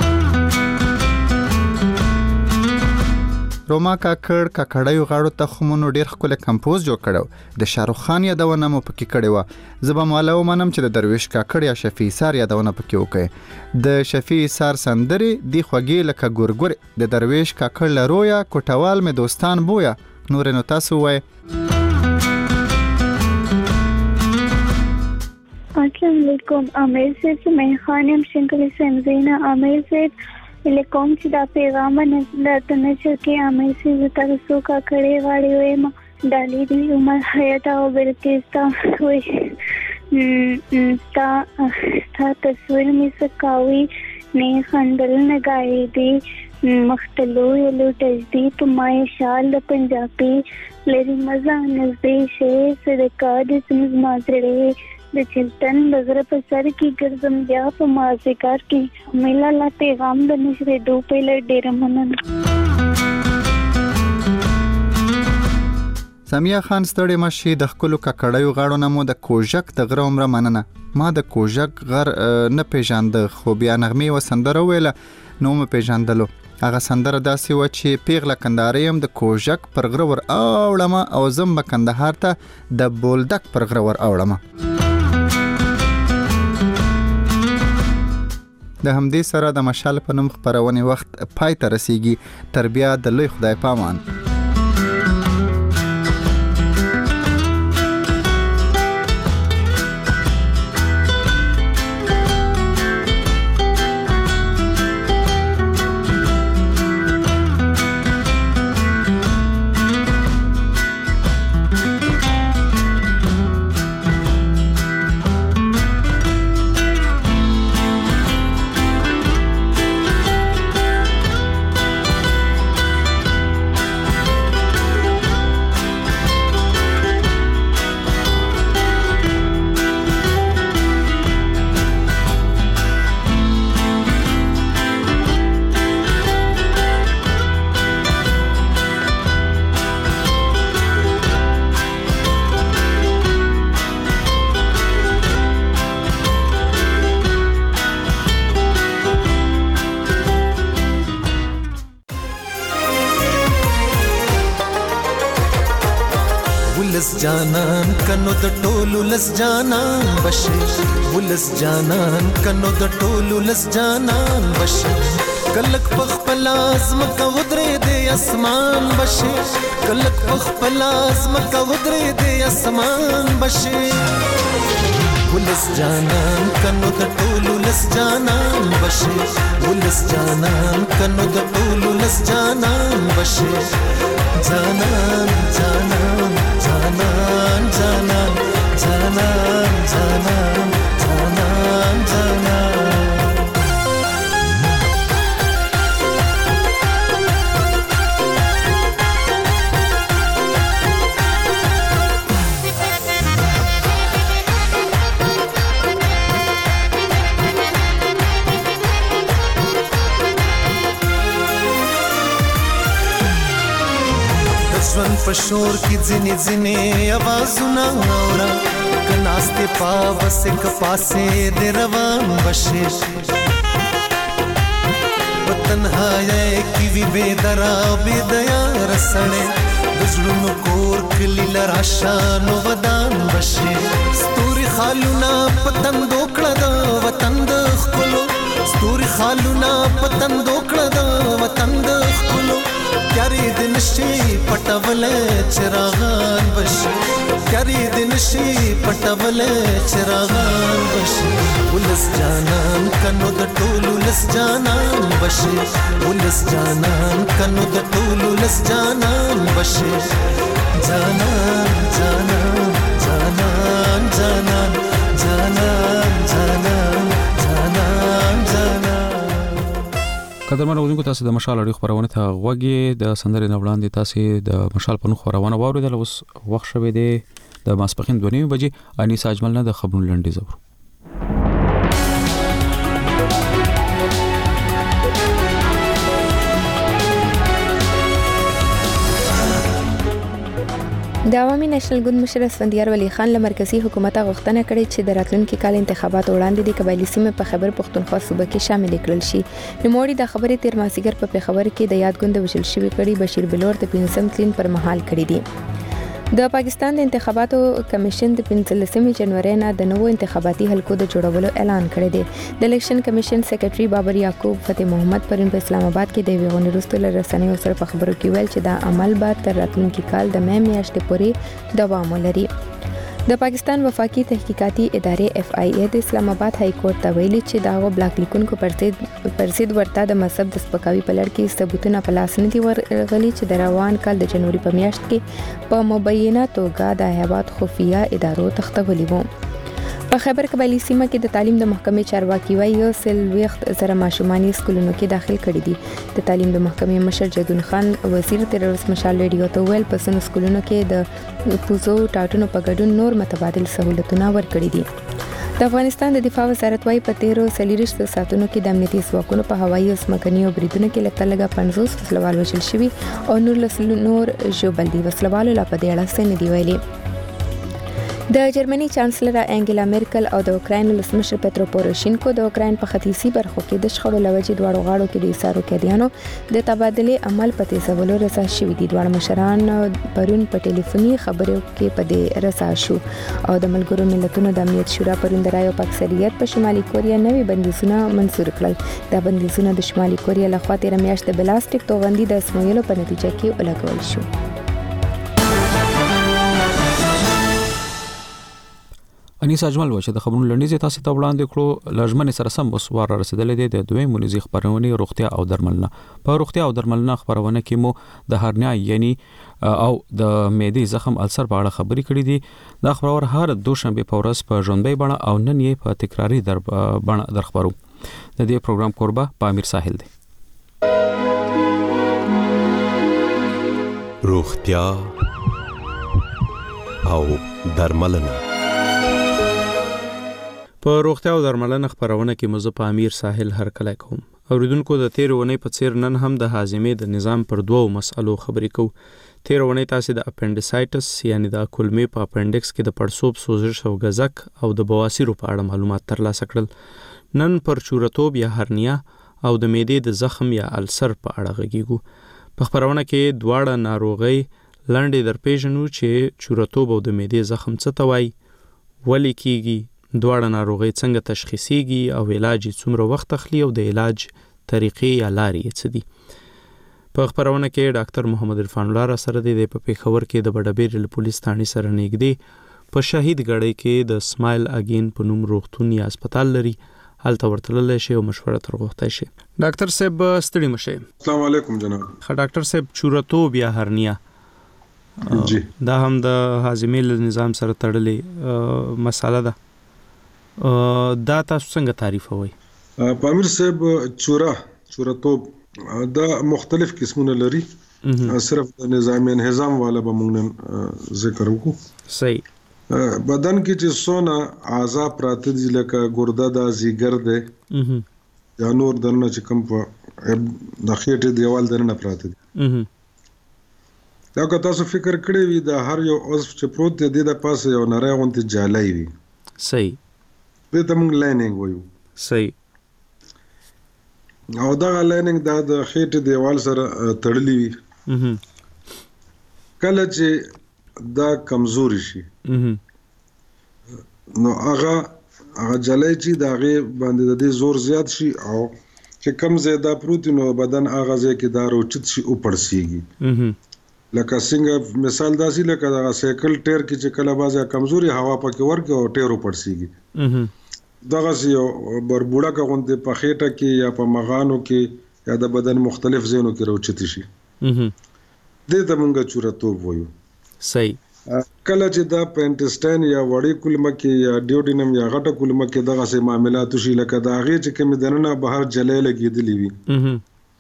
روما کاکړیو غاړو ته خمونو ډیر خپل کمپوز جوړ کړو د شاهرخ خان یادونه مو پکې کړې و زبا مالو منم چې د درویش کاکړ یا شفیع سار یادونه پکې وکړي د شفیع سار سندري دی خوږی لکه ګورګور د درویش کاکړ لرویا کوټوال می دوستان بویا نور نو تاسو وای السلام علیکم امیر سے میں خانم شنکلی سمزینا امیر سے لیکم چې دا پیغام نه درته نشو کې امیر سے تاسو کا کړي واړی وې ما ډالې دی عمر حیات او بلکستا وې تا تصویر می سکاوي نه خندل نه گاي دی مختلو یلو تجدید مای شال د پنجابي لري مزه نزدې شه صدقه د سمز مازړې د چلتن بغیر په سر کې ګرځم بیا په مازیګر کې میلا لا پیغام د نشره دو په لړ ډیر مننه سامیا خان ستړي مشي د خپل ککړیو غاړو نمو د کوژک د غره عمره مننه ما د کوژک غر نه پیژاند خو بیا نغمه و سندره ویله نو م پیژاندلو هغه سندره داسې و چې پیغله کنداریم د کوژک پر غره ور اوړم او زم بکندهار ته د بولدک پر غره ور اوړم د همدې سره د مشال په نوم خبرونه وخت پای ته رسیږي تربیه د لوی خدای پامان جانان کنو د ټولو لس جانان بشي ولس جانان کنو د ټولو لس جانان بشي کلک پخپل ازم کا ودرې د اسمان بشي کلک پخپل ازم کا ودرې د اسمان بشي ولس جانان کنو د ټولو لس جانان بشي ولس جانان کنو د ټولو لس جانان بشي جانان جانان جانان جانان جانان جانان جانان جانان ژوند په شور کې ځینې ځینې आवाजونه اورا کناستې پاوسه کپاسه د روان بشي وطنهای کی وی بے درا بے دیا رسړې دزړونو کور کلی لراشان ودان بشي ستوري خالونه پتن دوکړه د وطن د خلو ستوري خالونه پتن دوکړه د وطن د خلو کاری دن شي پټول چراغان بشي کاری دن شي پټول چراغان بشي ولس جانان کنو د ټولو لس جانان بشي ولس جانان کنو د ټولو لس جانان بشي جانان جانان جانان جانان جانان جانان جانان جانان قدرمن اوریدونکو تاسو د مشال اړیخ خبرونه ته غوږی د سندرې نه وړاندې تاسو د مشال په نوم خبرونه واوریدل. اوس وخت شوه دی د ماسپخین 2:30 بجې انیس اجمل نه د خبرونو لنډیز اورو. د عوامي نېشنل ګوند مشر اسفندیار ولی خان له مرکزی حکومت غوښتنه کړې چې د راتلونکي کال انتخابات وړاندې د قبایلی سیمې په خیبر پښتونخوا صوبه کې شامل کړل شي. نوموړي د خبرې تیر مازیګر په پیښور کې د یاد ګوند وشل شوی کړي بشیر بلور د 15 تلین پر مهال کړی دی. د پاکستان د انتخاباتو کمیشن د 15 جنوري نه د نوو انتخاباتي حلقو د جوړولو اعلان کړی دی. د الیکشن کمیشن سیکریټري بابر یعقوب فتح محمد پرون په اسلام آباد کې د ویغونی رستو لرسنیو سره په خبرو کې ویل چې دا عمل به تر راتلونکي کال د مې میاشتې پورې دوام ولري. د پاکستان وفاقي تحقیقاتي ادارې FIA د اسلام آباد های کورټ ته ویلي چې دا بلاک لیکونکو پرسید ورته د مذهب د سپکاوي په لړ کې ثبوتونه په لاس نه دي ورغلي چې د روان کال د جنوري په میاشت کې په مبینه توګه د هیواد خفیه ادارو تختولي وو. په خیبر قبایلی سیمه کې د تعلیم د محکمې چارواکي وایي سلويخت زره ماشومان سکولونو کې داخل کړي دي. د تعلیم د محکمې مشر جګون خان وزیر تیروس مشال ریډیو ته ویل په سن سکولونو کې د پوزو ټاټونو په ګډون نور متبادل سہولتونه ورکړي دي. د افغانستان د دفاع وزارت وايي په 13 ساعتونو کې د امنیتي ځواکونو په هوایي او ځمکني بریدونو کې لږ 50 وسلوال وژل شوي او نور ژوبل دي. وسلوالو لا په دې اړه څه نه دی ویلي. د جرمني چانسلر انګلا میرکل او د اوکراین ولسمشر پترو پوروشینکو د اوکراین په ختیځي برخو کې د شخړو لوجې دواړو غاړو کې د ایثارو کېدیانو د تبادلې عمل په تیزولو رضا شوي دي. دواړه مشران پرون په ټلیفوني خبرو کې په دې رضا شو او د ملګرو ملتونو د امنیت شورا پرون د رایو په اکثریت په شمالي کوریا نوي بندیزونه منزور کړل. دا بندیزونه د شمالي کوریا لخوا تیر میاشت د بلاستیک توغندي د اسمویلو په نتیجه کې ولګول شو. انیس اجمل و چې د خبرونو لنډیز تاسو ته وړاندې کړو. لژمنې سره سم وسوار رسیدلې ده د دوی مونږی خبرونه روغتیا او درملنه. په روغتیا او درملنه خبرونه کې مو د هرنیا یعنی او د معدې زخم السر په اړه خبرې کړې دي. دا خبرونه هر دوشنبه په ورځ په ژوندۍ بڼه او نن یې په تکراری بڼه درخبرو. د دې پروګرام قربا پامیر ساحل دی. روغتیا او درملنه. په روغتیا او درملنه خبرونه کې مزه په امیر ساحل هر کله کوم. اوریدونکو د تیرونې په څیر نن هم د هاضمې د نظام پر دوو مسالو خبرې کوو. تیرونې تاسو د اپنډیسایټس یعنی د کولمې په اپنډکس کې د پړسوب سوزش او غزک او د بواسیر په اړه معلومات ترلاسه کړل. نن پر چورتوب یا هرنیا او د معدې د زخم یا السر په اړه غږیږو. په خبرونه کې دواړه ناروغي لاندې درپېژنو چې چورتوب او د معدې زخم څه ته وایي، ولې کیږي، دواړه ناروغي څنګه تشخیصيږي او علاج څومره وخت اخلي او د علاج طریقې یا لارې څه دي. په خبرونه کې ډاکټر محمد عرفان الله سره د پیښور کې د بډبیر پولیس ثاني سره نږدې په شهید غړې کې د سمایل اگین په نوم روغتون یا هسپتال لري. هلته ورتلل شي او مشوره ترغوښته شي. ډاکټر صاحب ستړي مشه. السلام علیکم جناب. ډاکټر صاحب چورتوب یا هرنیا جی دا هم د هاضمې نظام سره تړلې مساله ده. دا تاسو څنګه تعریفوي؟ پامیر صاحب چورتوب دا مختلف قسمونه لري. صرف د نظام انهضام والا به موږ ذکر وکړو. صحیح. بدن کې چې څونه اعضاء پراته دي لکه ګرده ده، ځیګر ده یا نور دنه چې کوم په د خېټې دیوال دنه پراته دي. دا که تاسو فکر کړی وي د هر یو عضو چې پروت دی د پاسه یو نری غونډه جالای وي. صحیح. دې ته موږ لاینینګ وایو. صحیح. او دا لاینینګ د خېټې دیوال سره تړلی وي. کله چې دا کمزوري شي نو هغه جلای چې دا غي باندې د دې زور زیات شي او چې کم زیاده پروتین او بدن هغه ځای کې دا روچت شي او پړسیږي. لکه څنګه مثال داسې لکه دا سایکل ټایر کې چې کله بازه کمزوري هوا پکې ورکه او ټایر پړسیږي. دغه یو بربوړه کوونته په خېټه کې یا په مغانو کې یا د بدن مختلف ځایونو کې روچت شي. دې ته موږ چورتوب وایو. صحیح. کله چې دا پینټسټاین یا وړي کولمه کې یا ډیوډینم یا غټه کولمه کې دغه سه معاملات شي لکه دا غي چې کوم دننه بهر جلې لګېدلې وي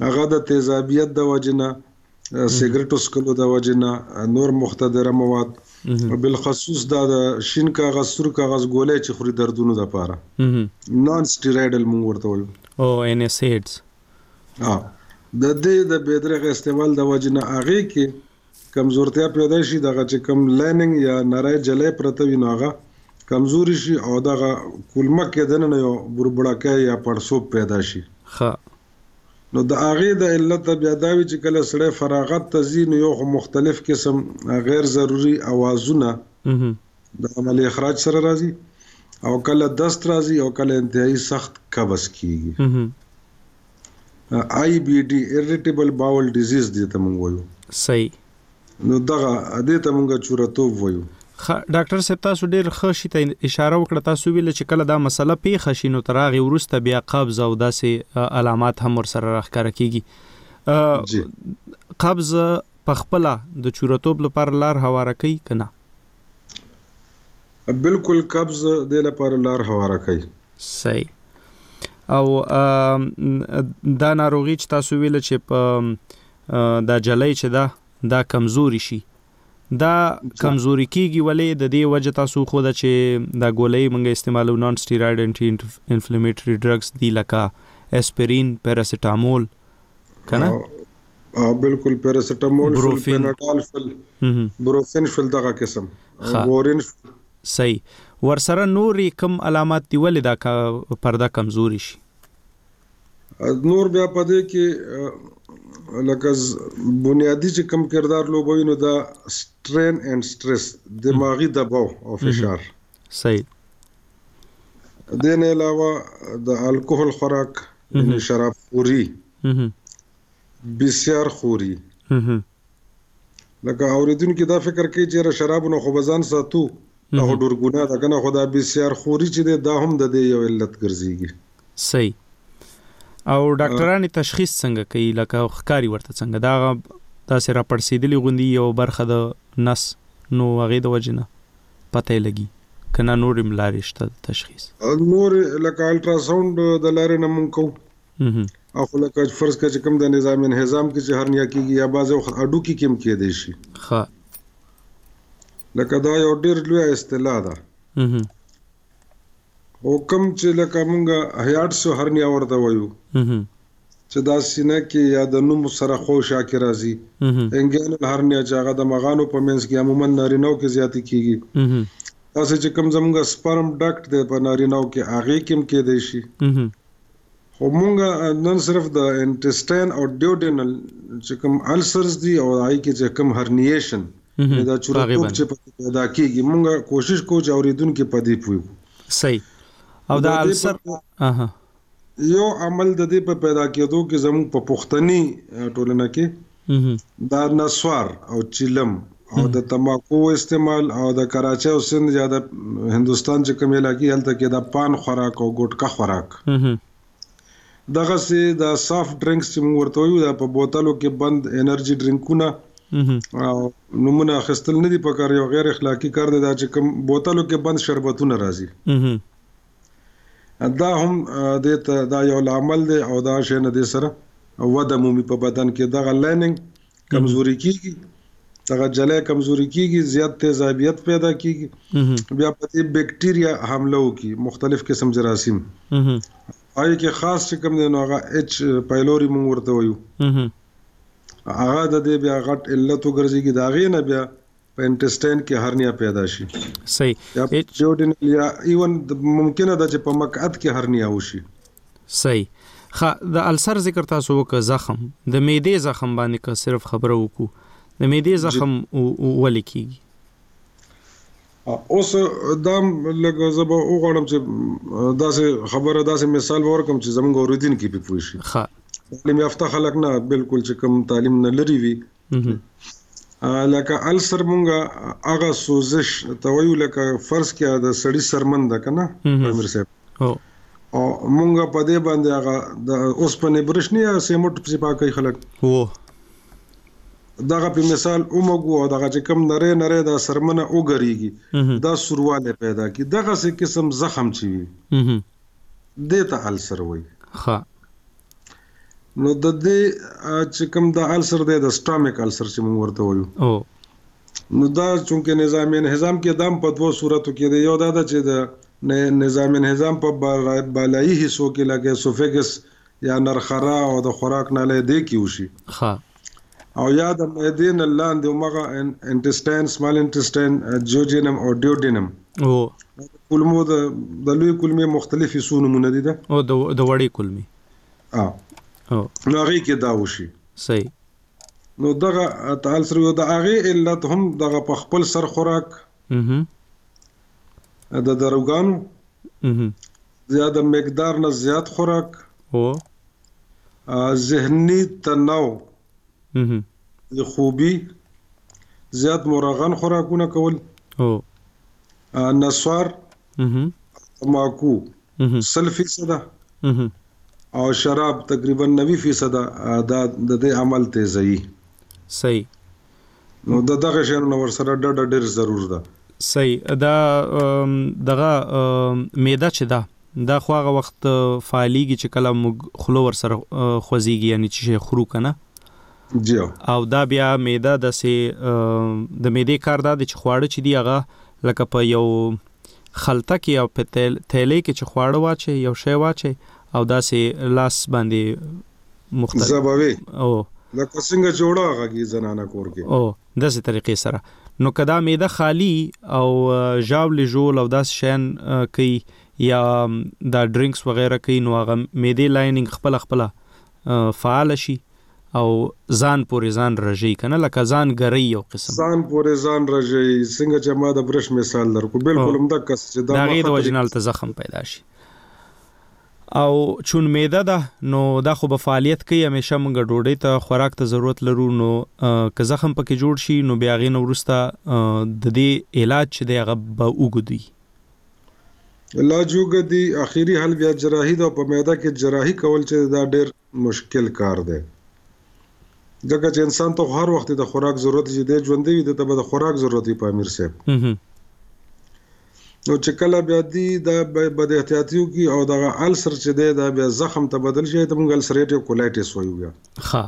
هغه د تیزابیت د وجنه سیګریټ اسکلو د وجنه نور مختدره مواد بالخصوص د شین کاغذ سور کاغذ ګولې چې خوري دردونو لپاره نان سټیرايډل مونږ ورته وایو او NSAIDs د دې د بيدرغه استعمال د وجنه هغه کې کمزورتیا پیدا شي دغه چې کم لایننګ یا نری جلې پرته وي ناغه کمزوري شي او دغه کولمه کې دنه یو بربړکه یا پړسوب پیدا شي نو د هغه د علت بیا دا وی چې کله سړی فراغت تزین یو مختلف قسم غیر ضروری اوازونه د عملی اخراج سره راځي او کله دست راځي او کله انتهایی سخت قبض کیږي IBD irritable bowel disease دې ته مونږ وایو صحیح نو دغه دې ته مونږ چورتوب وایو ډاکټر صاحب تاسو ډیر ښه شي ته اشاره وکړه تاسو ویل چې کله دا مسله پیښه شي نو ترغه ورسته بیا قبض او داسې علامات هم ورسره راښکاره کیږي قبض پخپله د چورتوب لپاره لار هواره کوي کنه بالکل قبض د لپاره لار هواره کوي صحیح او دا ناروغي چې تاسو ویل چې په دا جلای چې دا کمزوري شي دا کمزوري کیږي ولې د دې وجه تاسو خو دا چې دا ګولې منګه استعمالو نان سټیرايډ انټي انفلیمیټری ډرګز دی لکه اسپرین پیراسټامول کنه بالکل پیراسټامول پیناډال بروفین فل دغه قسم ورین صحیح ورسره نورې کم علامات دی ولې دا پرده کمزوري شي نور بیا پدې کې لکه بنیادی چې کم کردار لوبوي نو دا سټرین اینڈ سټرس دماغي دباو او فشار صحیح دین علاوه د الکوهول خوراک شراب خوري بسیار خوري لکه اوریدونکو دا فکر کوي چې شراب نو خو بزان ساتو او ډور ګناه ده کنه خدا بسیار خوري چې دا هم د یو علت ګرځيږي صحیح او ډاکټرانو تشخیص څنګه کوي لکه ښکاری ورته څنګه دا تاسو را پړسیدلی غوندي یو برخه د نس نو هغه د وجنه پته لګي کنه نور ملاري شته تشخیص نور لکه الټراساوند د لارې نه مونږ کو او لکه فرض کړه چې کوم د نظام انهضام کې چې هرنیا کیږي یا بعض اډو کې کم کې دی شي ها لکه دا یو ډیر لوی اصطلاح ده حکم چې لکه مونږه هیات سو هرنیا ورته وایو چې دا سینه کې یا د نوم سره خو شاکر راځي انګین هرنیا چې هغه د مغانو په منځ کې عموما نارینو کې زیاتی کیږي تاسو چې کوم زموږ سپرم ډاکټ دی په نارینو کې هغه کم کې دی شي خو مونږه نن صرف د انټسټاین او ډیوډینل چې کوم السرز دي او هاي کې چې کوم هرنیشن دا چورتوب چې پیدا کیږي مونږه کوشش کوو چې اوریدونکو په دې پوي صحیح او دا السر یو عمل د دې په پیدا کېدو کې زموږ په پښتني ټولنه کې دا نسوار او چیلم او د تماکو استعمال او د کراچي او سند یا د هندستان چې کوم علاقې هلته کې دا پان خوراک او ګټکا خوراک دغه سي دا سافټ ډرینکس چې موږ ورته وایو دا په بوتلو کې بند انرژي ډرینکونه او نمونه خستل نه دي په کار یو غیر اخلاقی کار دی دا چې کوم بوتلو کې بند شربتونه راځي دا هم دا یو عمل دی او دا شی نه دی سره وده مومي په بدن کې دغه لایننګ کمزوري کیږي دغه جلې کمزوري کیږي زیات تیزابیت پیدا کیږي بیا پتی بیکټیریا حمله وکي مختلف قسم جراثیم آی کې خاص چې کوم دی نو هغه اچ پایلوري مونږ ورته وایو هغه د دې بیا غټ علت وګرځي دا غي نه بیا په انټسټاین کې هرنیا پیدا شي صحیح جوډینل یا ایون ممکنه ده چې په مقعد کې هرنیا وشي صحیح د السر ذکر تاسو وک زخم د معدې زخم باندې که صرف خبره وکړو د معدې زخم ولې کیږي اوس دا لږ زبا وګورم چې داسې خبره داسې مثال ورکم چې زموږ اوریدین کې به پوه شي ها تعلیم یافته خلک نه بالکل چې کوم تعلیم نه لري وي لکه السر مونږه هغه سوزش ته ویو لکه فرض کې د سړی سرمن ده کنه امیر صاحب او مونږه په دې باندې هغه د اوس په نبرشنی سیمټ په پاکي خلک وو دغه په مثال اومغو دغه چې کم نره د سرمنه وګریږي دا سرواله پیدا کی دغه څه قسم زخم چي وي دته السر وي ها نو د دې چې کوم د السر دی د سټامک السر چې موږ ورته وایو نو دا چونکه نظام انهضام کې دام په دوه صورتو کې دی. یو دا چې د نظام انهضام په بالایي حصو کې لکه اسوفیګس یا نرخرا او د خوراک ناله دی کې وشي ها او یا د معدې نه لاندې مغه انټسټاین سمال انټسټاین جوجینم او ډیوډینم او کولمو د لوی کولمې مختلفې سونمونه دي او د وړې کولمې او نو هغه کې دا وشي صحیح. نو دغه تعال سره د هغه علت هم دغه په خپل سر خوراک د دروګانو زیاده مقدار نه زیات خوراک او ذهنی تناو د خوبي زیات مرغن خوراکونه کول او نسوار تماکو 100% او شراب تقریبا 90% دا د دې عمل تیزي صحیح. نو دغه شنو ور سره ډېر ضرور ده صحیح. دا دغه معده چې دا خو هغه وخت فعالیږي چې کله موږ خلو ور سره خوځيږي یعنی چې خورو کنه جی او دا بیا معده د معدې کار دا چې خواړه چې دی هغه لکه په یو خلطه کې او په تیلې کې چې خواړه واچي یو شی واچي او دا سي لاس باندې مختلف زبوي او لکه څنګه جوړه هغه زنانه کور کې او داسې طریقې سره نو کدا معده خالی او ژاول جوړ او داس شین کوي یا دا ډرینکس وغیرہ کوي نو هغه معده لاینینګ خپل فعال شي او ځان پورې ځان رژي کنه لکه ځان ګري یو قسم ځان پورې ځان رژي څنګه چې ما د برش مثال درکو بالکل هم د کس چې دا غي د وجنال ته زخم پیدا شي او چون معده ده نو دا خو په فعالیت کوي همیشه موږ ډوډۍ ته خوراک ته ضرورت لرو نو که زخم پکې جوړ شي نو بیا غي نو ورسته د دې علاج چې دی هغه به وګدي علاج وګدي اخیری حل بیا جراحي ده. په معده کې جراحي کول چې دا ډېر مشکل کار دی ځکه چې انسان ته هر وخت د خوراک ضرورت چې دی ژوندې وي ته به د خوراک ضرورت وي په امیر صاحب نو چې کله بیا دی د بد احتیاطیو کې او د السر چې دی دا بیا زخم ته بدل شي ته موږ السریټیو کولایټس وایو بیا ها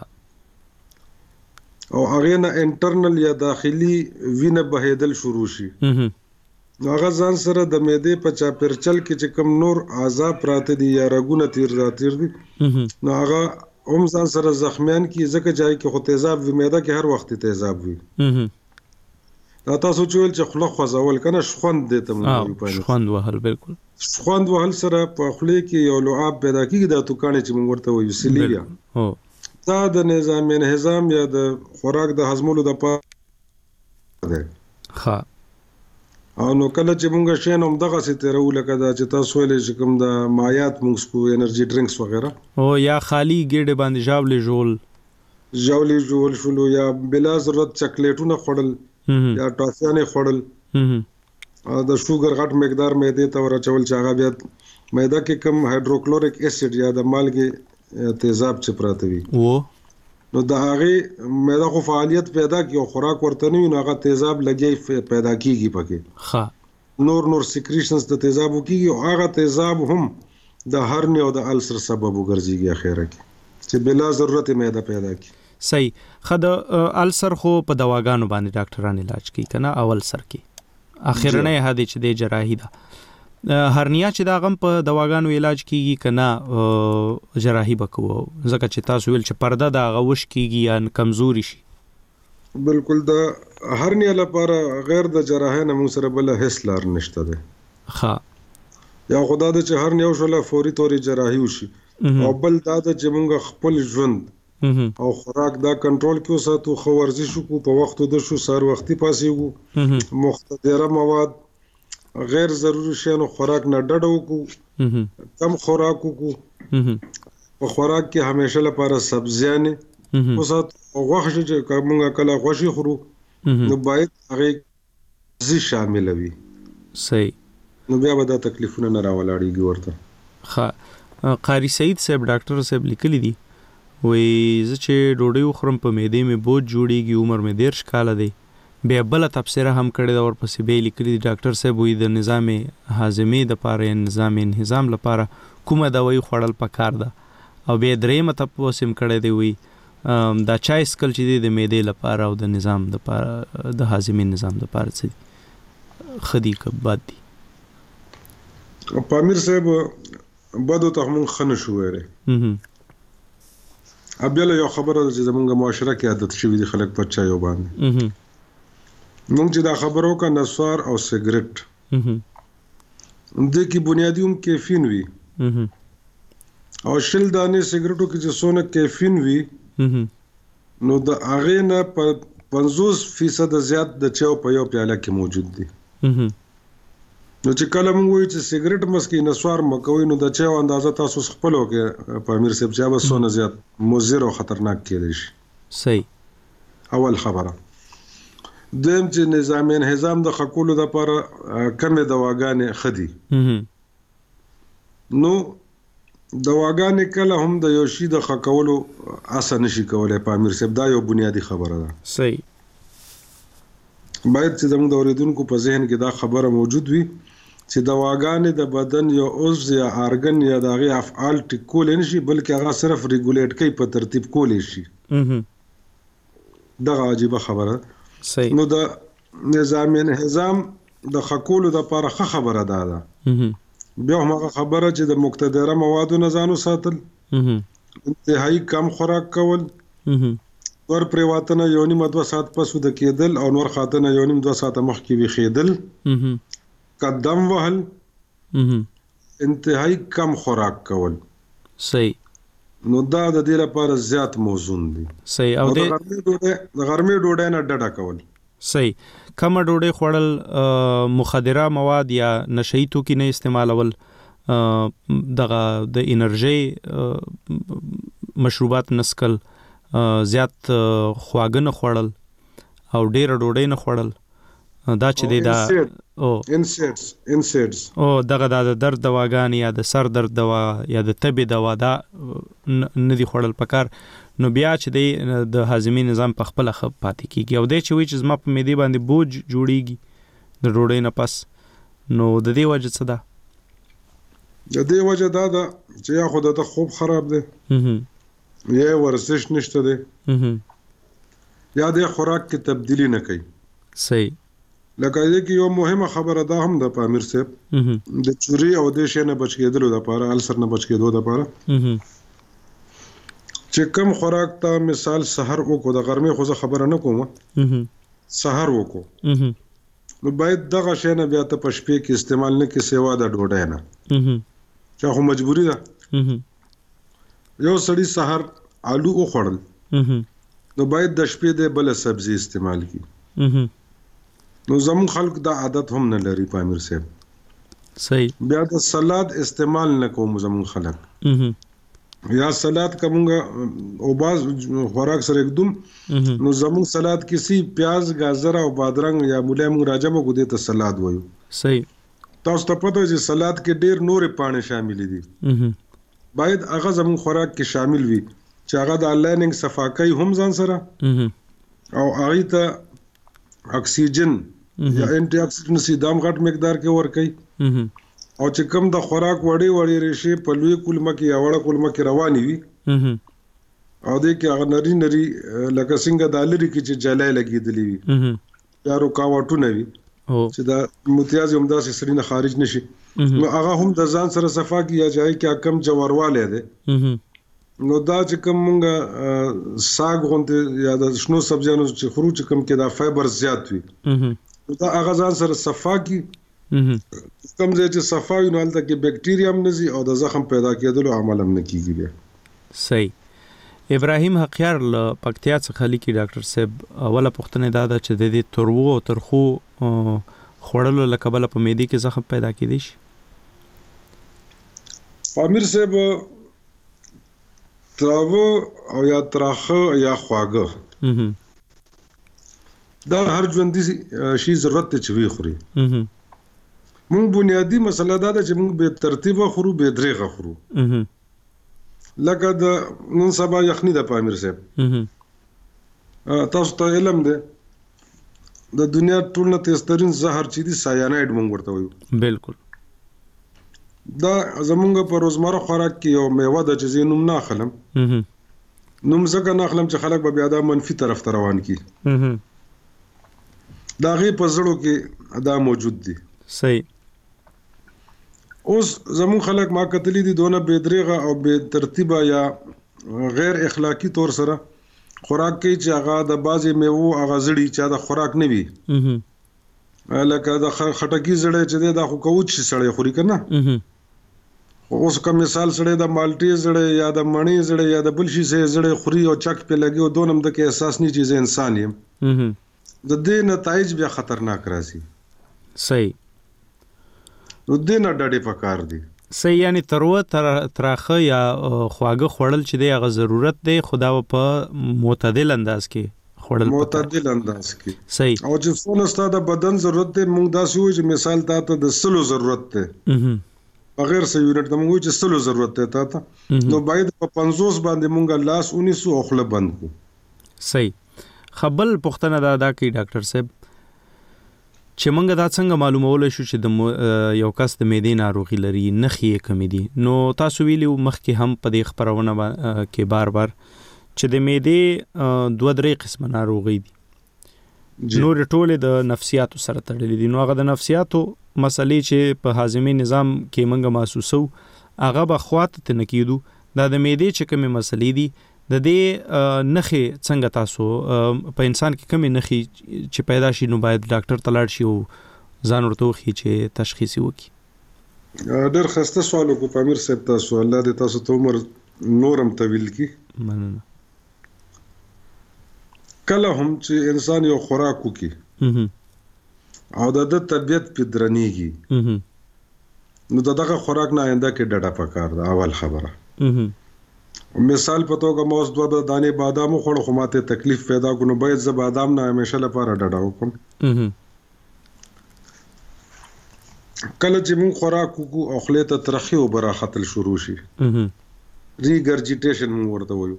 او هغه نه انټرنل یا داخلي وینه بهیدل شروع شي نو هغه ځان سره د معدې په چاپیرچل کې چې کوم نور اعضاء پراته دي یا رګونه تیر دي نو هغه هم ځان سره زخمیان کی ځکه ځای کې خو تیزاب وی معده کې هر وخت تیزاب وی دا تاسو چې خله خوځول کنه شخوند دي ته موږ په شخوند وهل بالکل شخوند وهل سره په خله کې یو لعاب پیدا کیږي د توکانې چې موږ ورته وایو سلیریا هو دا د نظام انهضام یا د خوراک د هضمولو د پاره ده ها او نو کله چې موږ شین هم دغه ستاره ولکه دا چې تاسو ولې چې کوم د مایات موږ کو انرژي ډرینکس وغیرہ او یا خالی ګډه باندې ژاولې جوړ شولو یا بلا ضرورت چاکلیټونه خوړل یا ټافیانې خوړل او د شوګر غټ مقدار معدې ته ورچول چې هغه بیا معده کې کم هایدروکلوریک اسید یا د مالګې تیزاب چې پراته وي نو دا هغه معده خو فعالیت پیدا کی او خوراک ورته نه نو هغه تیزاب لګي پیدا کیږي پکې ها نور سیکریشنز د تیزاب کیږي او هغه تیزاب هم د هرنی او د السر سبب وګرځيږي اخیره کې چې بلا ضرورت معده پیدا کی صحیح. خد السر خو په دواګانو باندې ډاکټران علاج کوي کنه اول سر کې اخیرنه هدي چې د جراحي ده هرنیا چې دا غم په دواګانو علاج کیږي کنه جراحي بکو ځکه چې تاسو ویل چې پرده دا غوش کیږي یا کمزوري شي بالکل دا هرنیا لپاره غیر د جراحي نه موږ سره بل هیڅ لار نشته ده ها یا خدا د چې هرنیا شوله فوري توري جراحي وشي او بل دا د چې موږ خپل ژوند او خوراک دا کنټرول کیو ساتو خو ورزش کو په وخت د شو سار وختي پاسيږو مختدره مواد غیر ضروري شیانو خوراک نه ډډو کو کم خوراک کو په خوراک کې همیشه لپاره سبزیانه او سات غوښه چې کومه کله غوښه خورو نو باید هغه زی شامل وي صحیح نو بیا به دا تکلیفونه نه راولاړيږي ورته ها قاری سعید صاحب ډاکټر صاحب لیکلی دي وې زه چې ډوډۍ وخورم په معدې مې بوج جوړیږي عمر مې 13 کال دی بیا بل تفسیر هم کړی دا ورپسې به لیکلی ډاکټر صاحب وې د نظام هاضمې د پاره نظام انهضام لپاره کومه دوايي خوړل پکار ده او بیا درېمه تپوس هم کړی دی وي دا چای سکل چې دی د معدې لپاره او د نظام لپاره د هاضمې نظام لپاره څه دي ښه دي که بد دي؟ پامیر صاحب بدو ته موږ ښه نشو ویلی. بیا یو خبره ده چې زمونږ معاشره کې عادت شوي دي خلک په چایو باندې. موږ چې دا خبره وکړه نسوار او سګرټ دې کې بنیادي هم کیفین وي او 20 دانې سګرټو کې چې څونه کیفین وي نو د هغې نه 50% زیات د چایو په یو پیاله کې موجود دي. نو چې کله موږ وایو چې سګرټ مسکئ نسوار مه کوئ نو د چایو اندازه تاسو خپل وکړئ پامیر صاحب چې به څونه زیات مضر او خطرناک کیدی شي. صحیح. اول خبره. دویم چې نظام انهضام د ښه کولو دپاره کمې دواګانې ښه دي. نو دواګانې کله هم د یو شي د ښه کولو هڅه نشي کولی پامیر صاحب، دا یو بنیادي خبره ده. صحیح. باید چې زموږ د اورېدونکو په ذهن کې دا خبره موجود وي چې دواګانې د بدن یو عضو یا ارګن یا د هغې افعال ټیک کولی نه شي بلکې هغه صرف ریګولیټ کوي، په ترتیب کولی شي. دغه عجیبه خبره. صحیح. نو د نظام انهضام د ښه کولو دپاره ښه خبره دا ده. بیا هم هغه خبره چې د مقتدره موادو نه ځان وساتل، انتهایی کم خوراک کول، ور پرېواتنه 1.5-2 ساعت پس ویده کېدل او نور خاطنه 1.5-2 ساعته مخکې ویښېدل، قدم وهل، انتهایی کم خوراک کول. صحیح. نو دا د دې لپاره زیات موزون دي. صحیح. او د غرمې ډوډۍ نه ډډه کول. صحیح. کمه ډوډۍ خوړل، مخدره مواد یا نشهیي توکي نه استعمالول، دغه د انرژۍ مشروبات نه څښل، زیات خواږه نه خوړل او ډېره ډوډۍ نه خوړل، دا چې دی دا انسیډز دغه د درد دواګانې یا د سر درد دوا یا د تبې دوا دا نه دي خوړل پکار. نو بیا چې دی د هاضمې نظام په خپله ښه پاتې کېږي. او دی چې وایي چې زما په معدې باندې بوج جوړېږي د ډوډۍ نه پس، نو د دې وجه څه ده؟ د دې وجه دا ده چې یا خو د خوب خراب دی، یا ورزش نشته دی، یا د خوراک کې تبدیلی نه کوي. صحیح. لکه دې کې یو مهمه خبره دا هم ده پامیر صاحب، د چوري او د شی نه بچ کېدلو دپاره، السر نه بچ کېدو دپاره چې کم خوراک ته مثال سحر وکړو، د غرمې خو زه خبره نه کوم، سحر وکړو نو باید دغه شی نه بیا ته په شپې کې استعمال نه کې سوا د ډوډۍ نه، چا خو مجبوري ده. یو سړي سحر آلو وخوړل نو باید د شپې د بل سبزي استعمال کی. نو زمون خلک دا عادت هم نه لري پامیر صاحب. صحیح. بیا د سلاد استعمال نه کوم زمون خلک، یا سلاد کومګه او باز خوراک سره एकदम نو زمون سلاد کسی پیاز، گازر او بادرنګ یا مولی موږ راجمه کو دې ته سلاد وایو. صحیح. تاسو ته پته چې سلاد کې ډېر نورې پاڼې شامل دي، باید هغه زمون خوراک کې شامل وي چې هغه د لایننګ صفاکۍ هم ځان سره او هغه ته اکسیجن یا انټي اکسیډنټس دام غټ مقدار کې ورکړي، او چې کوم د خوراک وړي وړي ریشې په لوی کولمه کې یا وړه کولمه کې رواني وي او دې کې هغه نری نری لکه څنګه د لری کې چې جلای لګېدلې وي یا رکاوټونه وي چې دا متیاز هم داسې سړي نه خارج نشي، نو هغه هم د ځان سره صفا کی یا ځای کې کم جوړواله ده. نو دا چې کوم مونږه ساګ غونډه یا د شنو سبزیانو چې خورو چې کوم کې دا فایبر زیات وي، دا هغه ځان سره صفا کی کوم ځای چې صفا وي نو هلته کې بکټیریا هم نزي او د زخم پیدا کېدلو عمل هم نه کیږي بیا. صحیح. ابراهیم حقیار له پکتیا څخه لیکي ډاکټر صاحب، اوله پوښتنه دا ده چې د دې تروو او ترخو خوړلو له کبله په معدې کې زخم پیدا کېدی شي؟ پامیر صاحب تراوه او یا تراخه یا خواږه دا هر ژوندي شي ضرورت ته چوي خوري. مونږ بنیادی مسله دا ده چې مونږ به ترتیبه خورو، به درېغه خورو. لکه د نن سبا یخني د پامیر صاحب تاسو ته علم ده د دنیا ټول نه تیزترین زهر چې دي سایاناید مونږ ورته وایو. بالکل. دا زمونږ په روزمره خوراک کې یو میوه د چې نوم نه اخلم نوم ځکه نه اخلم چې خلک به بیا دا منفي طرف ته روان کی دا غي په زړه کې دا موجود دي صحیح اوس زمون خلک ما کتلی دي دونه بے دریغه او بے ترتیبه یا غیر اخلاقی طور سره خوراک کوي چې هغه د بازي میوه هغه زړی چې دا خوراک نه وي لکه د خټکی زړی چې دا خو کوچ سړی خوري کنه اوس کوم مثال سړی د مالټي زړی یا د مڼې زړی یا د بلشي زړی خوري او چک په لګي او دونم د کې احساس نه چیز انسان یم د دې نتایج بیا خطرناک راځي صحیح نو دې نه ډډې پکار دي صحیح یعنی تراخه یا خواږه خوړل چې دی هغه ضرورت دی خدا په معتدل انداز کې خوړل معتدل انداز کې صحیح او چې څونه ستاسو د بدن ضرورت دی موږ داسې وایو چې مثال ته د سلو ضرورت دی بغیر سې یونټ د موږ چې سلو ضرورت دی ته نو باید په 50 باندې موږ لاس 19 او خله بند کو صحیح خپل پښتنه دا کوي ډاکټر صاحب چې مونږ دا څنګه معلومول شو چې د یو کس د معدې ناروغي لري نخي کمی دي نو تاسو ویلو مخکې هم په دې خبرونه کې بار چې د معدې دوه درې قسمه ناروغي دي نور ټول د نفسیاتو سره تړلې دي نو هغه د نفسیاتو مسلې چې په هاضمي نظام کې مونږ محسوسو هغه به خواته نه کیدو دا د معدې چې کومه مسلې دي د دې نخي څنګه تاسو په انسان کې کومه نخي چې پیدا شي نو باید ډاکټر ته لاړ شي او ځان ورته وخی چې تشخیص وکړي ډېر خسته سوال کو پامیر صاحب تاسو الله دې تاسو ته عمر نورم طویل کی مننه کله هم چې انسان یو خوراک وکي او د طبيعت په درنيږي نو دغه خوراک نه آینده کې ډډه پکار ده اول خبره مثال پتو کا موس دوه دانه بادام خور خو ماته تکلیف پیدا کونو باید ز بادام نه همیشه لپاره ډډه وکم کله چې مون خوراک کو او خله ته ترخی او براختل شروع شي ریګرجیټیشن مون ورته وایو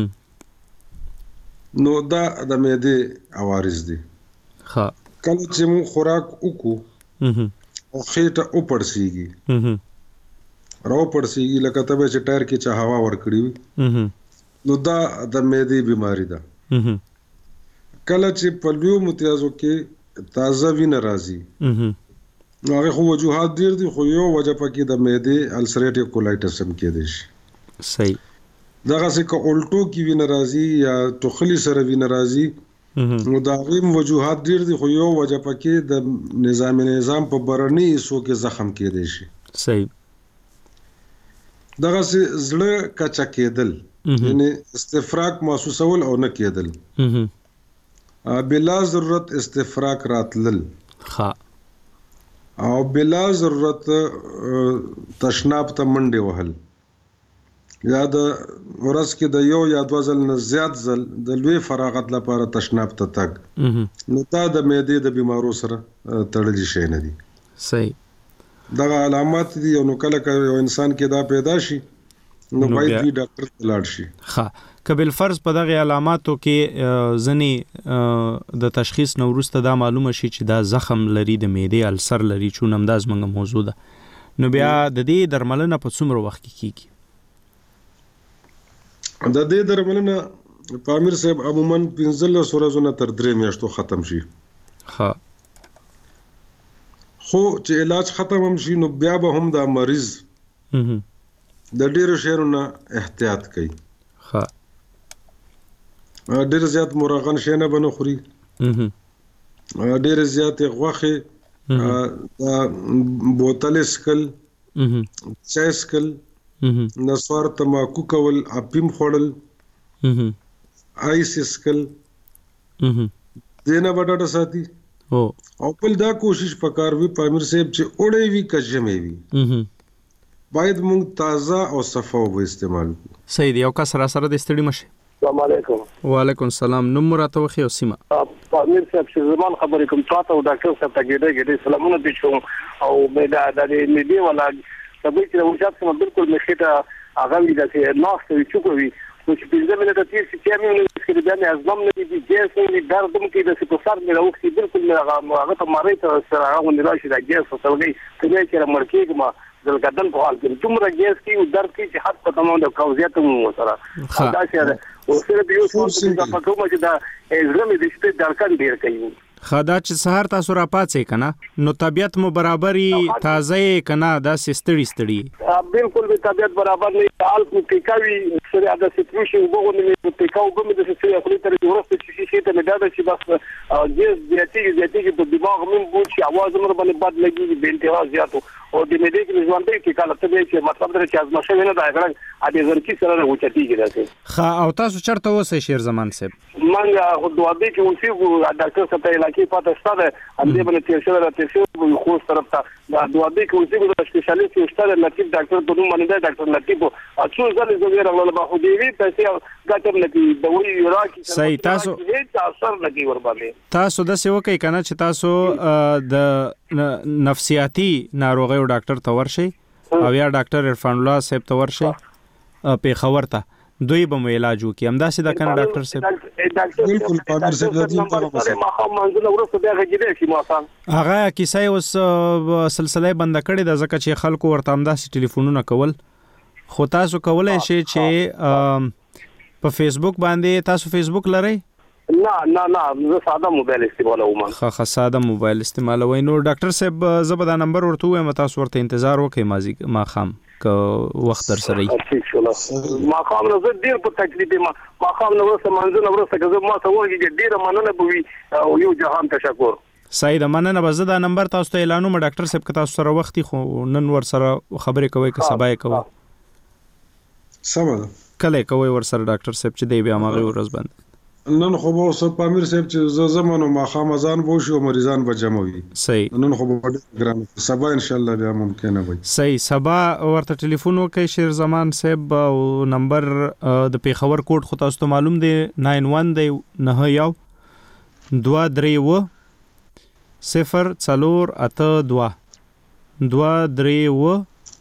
نو دا د معدې عوارض دي ها کله چې مون خوراک وکو او خېټه اوپړسیږي راو پړسیږي لکه تبه چې ټایر کې چا هوا ور کړی نو دا د معدې بیماری ده کله چې په لوی متیازو کې تازه وینه راځي نو هغه خو وجوهات ډیر دي خو یو وجه پکې د معدې السریټیو کولایټس هم کې دي صحیح دغه څه کو الټو کې وینه راځي یا ټوخلی سره وینه راځي نو دا غیم وجوهات ډیر دي خو یو وجه پکې د نظام په برني سو کې زخم کې دي صحیح دغه زړه کچا کېدل یعنی استفراغ محسوسول او نه کېدل بلا ضرورت استفراغ راتلل ها او بلا ضرورت تشناب ته منډه وهل یا د ورځ کې د یو یا دوه ځل نه زیات ځل د لوی فراغت لپاره تشناب ته تک نو دا د معدې د بیمارو سره تړلي شي نه دي صحیح دغه علامات دي نو کله یو انسان کې دا پیدا شي نو باید دی ډاکټر ته لاړ شي ها قبل فرض په دغه علاماتو کې ځنی د تشخیص نو وروسته دا معلومه شي چې دا زخم لري د معدې السر لري چې نمداز منګه موضوع ده نو بیا د دې درملنه په څومره وخت کې کیږي د دې درملنه پامیر صاحب عموما 15 ورځې تر 3 میاشتو ختم شي ها خو چې علاج ختم هم شي نو بیا به هم دا مریض د ډیرو شیانو احتیاط کوي ها ډیر زیات مرغن شینه بنو خوري ډیر زیات غوخه بوتل اسکل چای اسکل نسوار تماکو کول اپیم خوړل آیس اسکل دینا بټاټا ساتي او بل دا کوشش پکار وی پامیر صاحب چې اورې وی کجمې وی باید موږ تازه او صفا و استعمال صحیح دی او کا سره د استړي مشه السلام علیکم وعلیکم السلام نوم راته وخی او سیمه پامیر صاحب چې زمان خبرې کوم تاسو او ډاکټر صاحب ته ګډه سلامونه دي شو او مې دا د دې ولا سبې چې وجات سم بالکل مخېته هغه وی دا چې ناست وي چوکوي نو چې پنځه منټه تیر شي چې موږ کې د بیان اعظم نه دي جیس نه دردم کې د سپسار مې راوخي بالکل هغه ته ماري ته سره هغه نه راشي دا جیس او څنګه چې مرکیګ ما دلګدن په حال کې څومره ګیس کې درد کې چې حد په تمام د قوزیت مو سره دا شه او سره د یو څه چې په کومه چې دا زمي د شپې درکان ډیر کوي خدا چې سحر تاسو را پاتې کنه نو طبيعت مو برابرۍ تازه کنه دا ستړي بالکل به طبيعت برابر نه حال کو ټیکاوي سره دا سټریشن وګورم نه ټیکاو به د سې خپل تر ورسته چې ته نه دا چې بس ګیس زیاتې په دماغ من بوت شي आवाज مر باندې بد لګي به انتها زیاتو او د مېډیک ژوندې کې کله ته چې مطلب درته چې ازمشه نه دا غره ا دې ورکی سره وچتیږي راځي خا او تاسو چرته اوسې شیر زمان صاحب منګه خو دوه دې چې اوسې ډاکټر سره علاقې پاتې ستاره ام دې باندې تیر شوی راته خو طرف ته دا دوه دې کې اوسې د سپیشلیست ستاره لطیف ډاکټر په نوم باندې ډاکټر لطیف اڅو ځل زه راغله به خو دې وی پیسې ګټر لګي د وی راکی صحیح تاسو اثر لګي ور باندې تاسو د څه وکي کنه چې تاسو د نفسیاتی ناروغي ډاکټر ته ورشي او یا ډاکټر عرفان الله صاحب ته ورشي په خبر ته دوی به مو علاج وکي همدا سیده کنه ډاکټر صاحب بالکل پامیر صاحب د دې په اړه ما خو منځله ورسته بیا غږیدل شي ما سان هغه کیسه اوس سلسله بند کړي د ځکه چې خلکو ورته همدا سي ټلیفونونه کول خو تاسو کولای شئ چې په فیسبوک باندې تاسو فیسبوک لرئ نه زه ساده موبایل استعمالوم خا ساده موبایل استعمالوي نو ډاکټر صاحب زبر دا نمبر ورته وایم تاسو ورته انتظار وکړئ ما خام که وخت در سره ٹھیک شو ما خام نو زه ډیر په تکلیف ما خام نو ورسره منځنه ورسره که ما ته وایي چې ډیر مننه بوي او یو جهان تشکر سید مننه به زه دا نمبر تاسو ته اعلانوم ډاکټر صاحب که تاسو سره وختي خو نن ور سره خبرې کوي که سبا یې کوي سمه کله کوي ور سره ډاکټر صاحب چې دی بیا ماغه ورځ باندې نن خو به اوس پامیر صاحب چې زمانو ما خامزان وو شو مریضان به جمع وي صحیح نن خو به ګران سبا ان شاء الله بیا ممکنه وي صحیح سبا ورته ټلیفون وکړئ شیر زمان صاحب او نمبر د پیښور کوډ خو تاسو ته معلوم دی 91 دی 91 232 042 232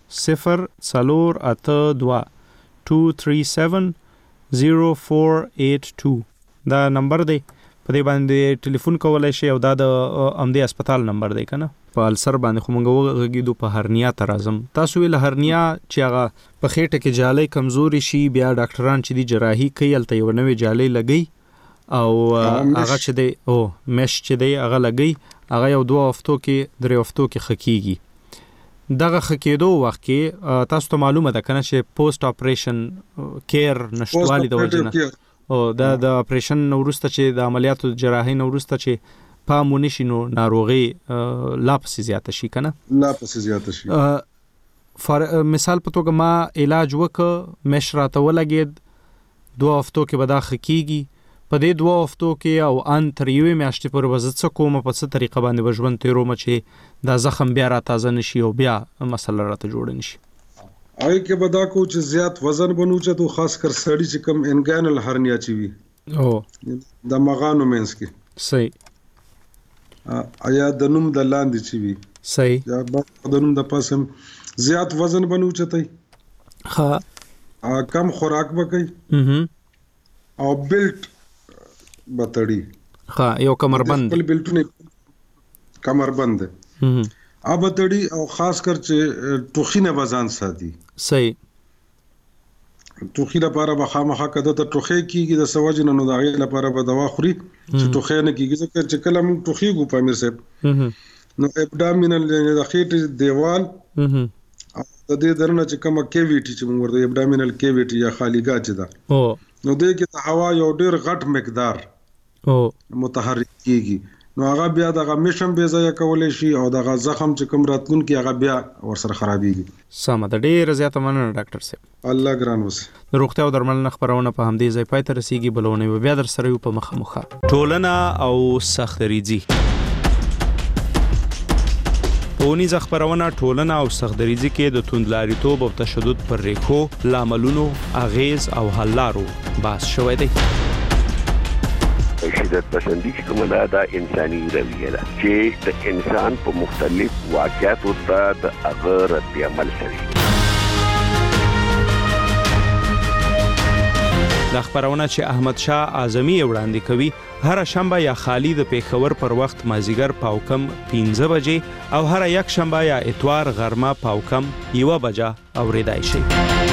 042 237 0482 دا نمبر دی په دې باندې ټلیفون کولای شي او دا د امدی هسپتال نمبر دی کنه په السر باندې خو مونږ وغږیدو په هرنیا ترازم تاسو ویل هرنیا چې هغه په خېټه کې جالۍ کمزوري شي بیا ډاکټران چې دی جراحي کوي الته یو نوې جالۍ لګي او هغه چې دی او مش چې دی هغه لګي هغه یو 2 هفتو کې 3 هفتو کې خکېږي دغه خکېدو وخت کې تاسو ته معلومه ده کنه چې پوسټ اپریشن کیر نشټوالي د وجنه او دا د اپریشن نورسته چې د عملیاتو جراحي نورسته چې پامونه شي نو ناروغي لا پسې زیاته شي کنه لا پسې زیاته شي مثال په توګه ما علاج وکړ مشراته ولګید 2 هفتو کې به دا خکېږي په دې 2 هفتو کې او ان تر یوې میاشتې پورې به زه څه کوم په څه طریقه باندې به ژوند تیروم چې دا زخم بیا را تازه نشي او بیا مسله راته جوړ نشي آی کې بدا کو چې زیات وزن بنو چې تو خاص کر سړی چې کم انګانل هرنیا چي وي او د مغانو مینس کې صحیح آیا د نوم د لاندې چي وي صحیح یا د نوم د پاسم زیات وزن بنو چتای ها کم خوراک وکي او بیلټ بتړي ها یو کمربند خپل بیلټونه کمربند ابتړي او خاص کر چې ټوخینه بزان ساتي صحیح ټوخی لپاره به خامخا کده ته ټوخی کیږي د سوجن نو دغه لپاره به دوا خوري چې ټوخی نه کیږي ځکه چې کله موږ ټوخی ګو پامیر صاحب نو ابډامینل د خېټې دیوال د دې درنه چې کومه کیویټي چې موږ ورته ابډامینل کیویټي یا خالی ګاچ ده نو دې کې د هوا یو ډېر غټ مقدار متحرک کیږي نو هغه بیا دغه میشن به ځای کولای شي او دغه زخم چې کوم راتلون کې هغه بیا ورسره خرابېږي سم د ډېر زیاته مننه ډاکټر صاحب الله ګران وسه د روغتیا او درملنه خبرونه په همدې ځای پای ته رسیدي بلونه بیا در سره یو په مخه ټولنه او سختریزي پونی خبرونه ټولنه او سختریزي کې د توندلاریتوب او تشدد پر ریخو لاملونو اغیز او حلارو بحث شوی دی شدت پسندی کومه دا انساني رویه ده چې د انسان په مختلف واقعاتو ته د هغه رد عمل کوي دا خبرونه چې احمد شاه اعظمي وړاندې کوي هر شنبه یا خالی د پیښور پر وخت مازیګر پاوکم 15 بجې او هر یک شنبه یا اتوار غرمه پاوکم 1 بجه اوریدای شي.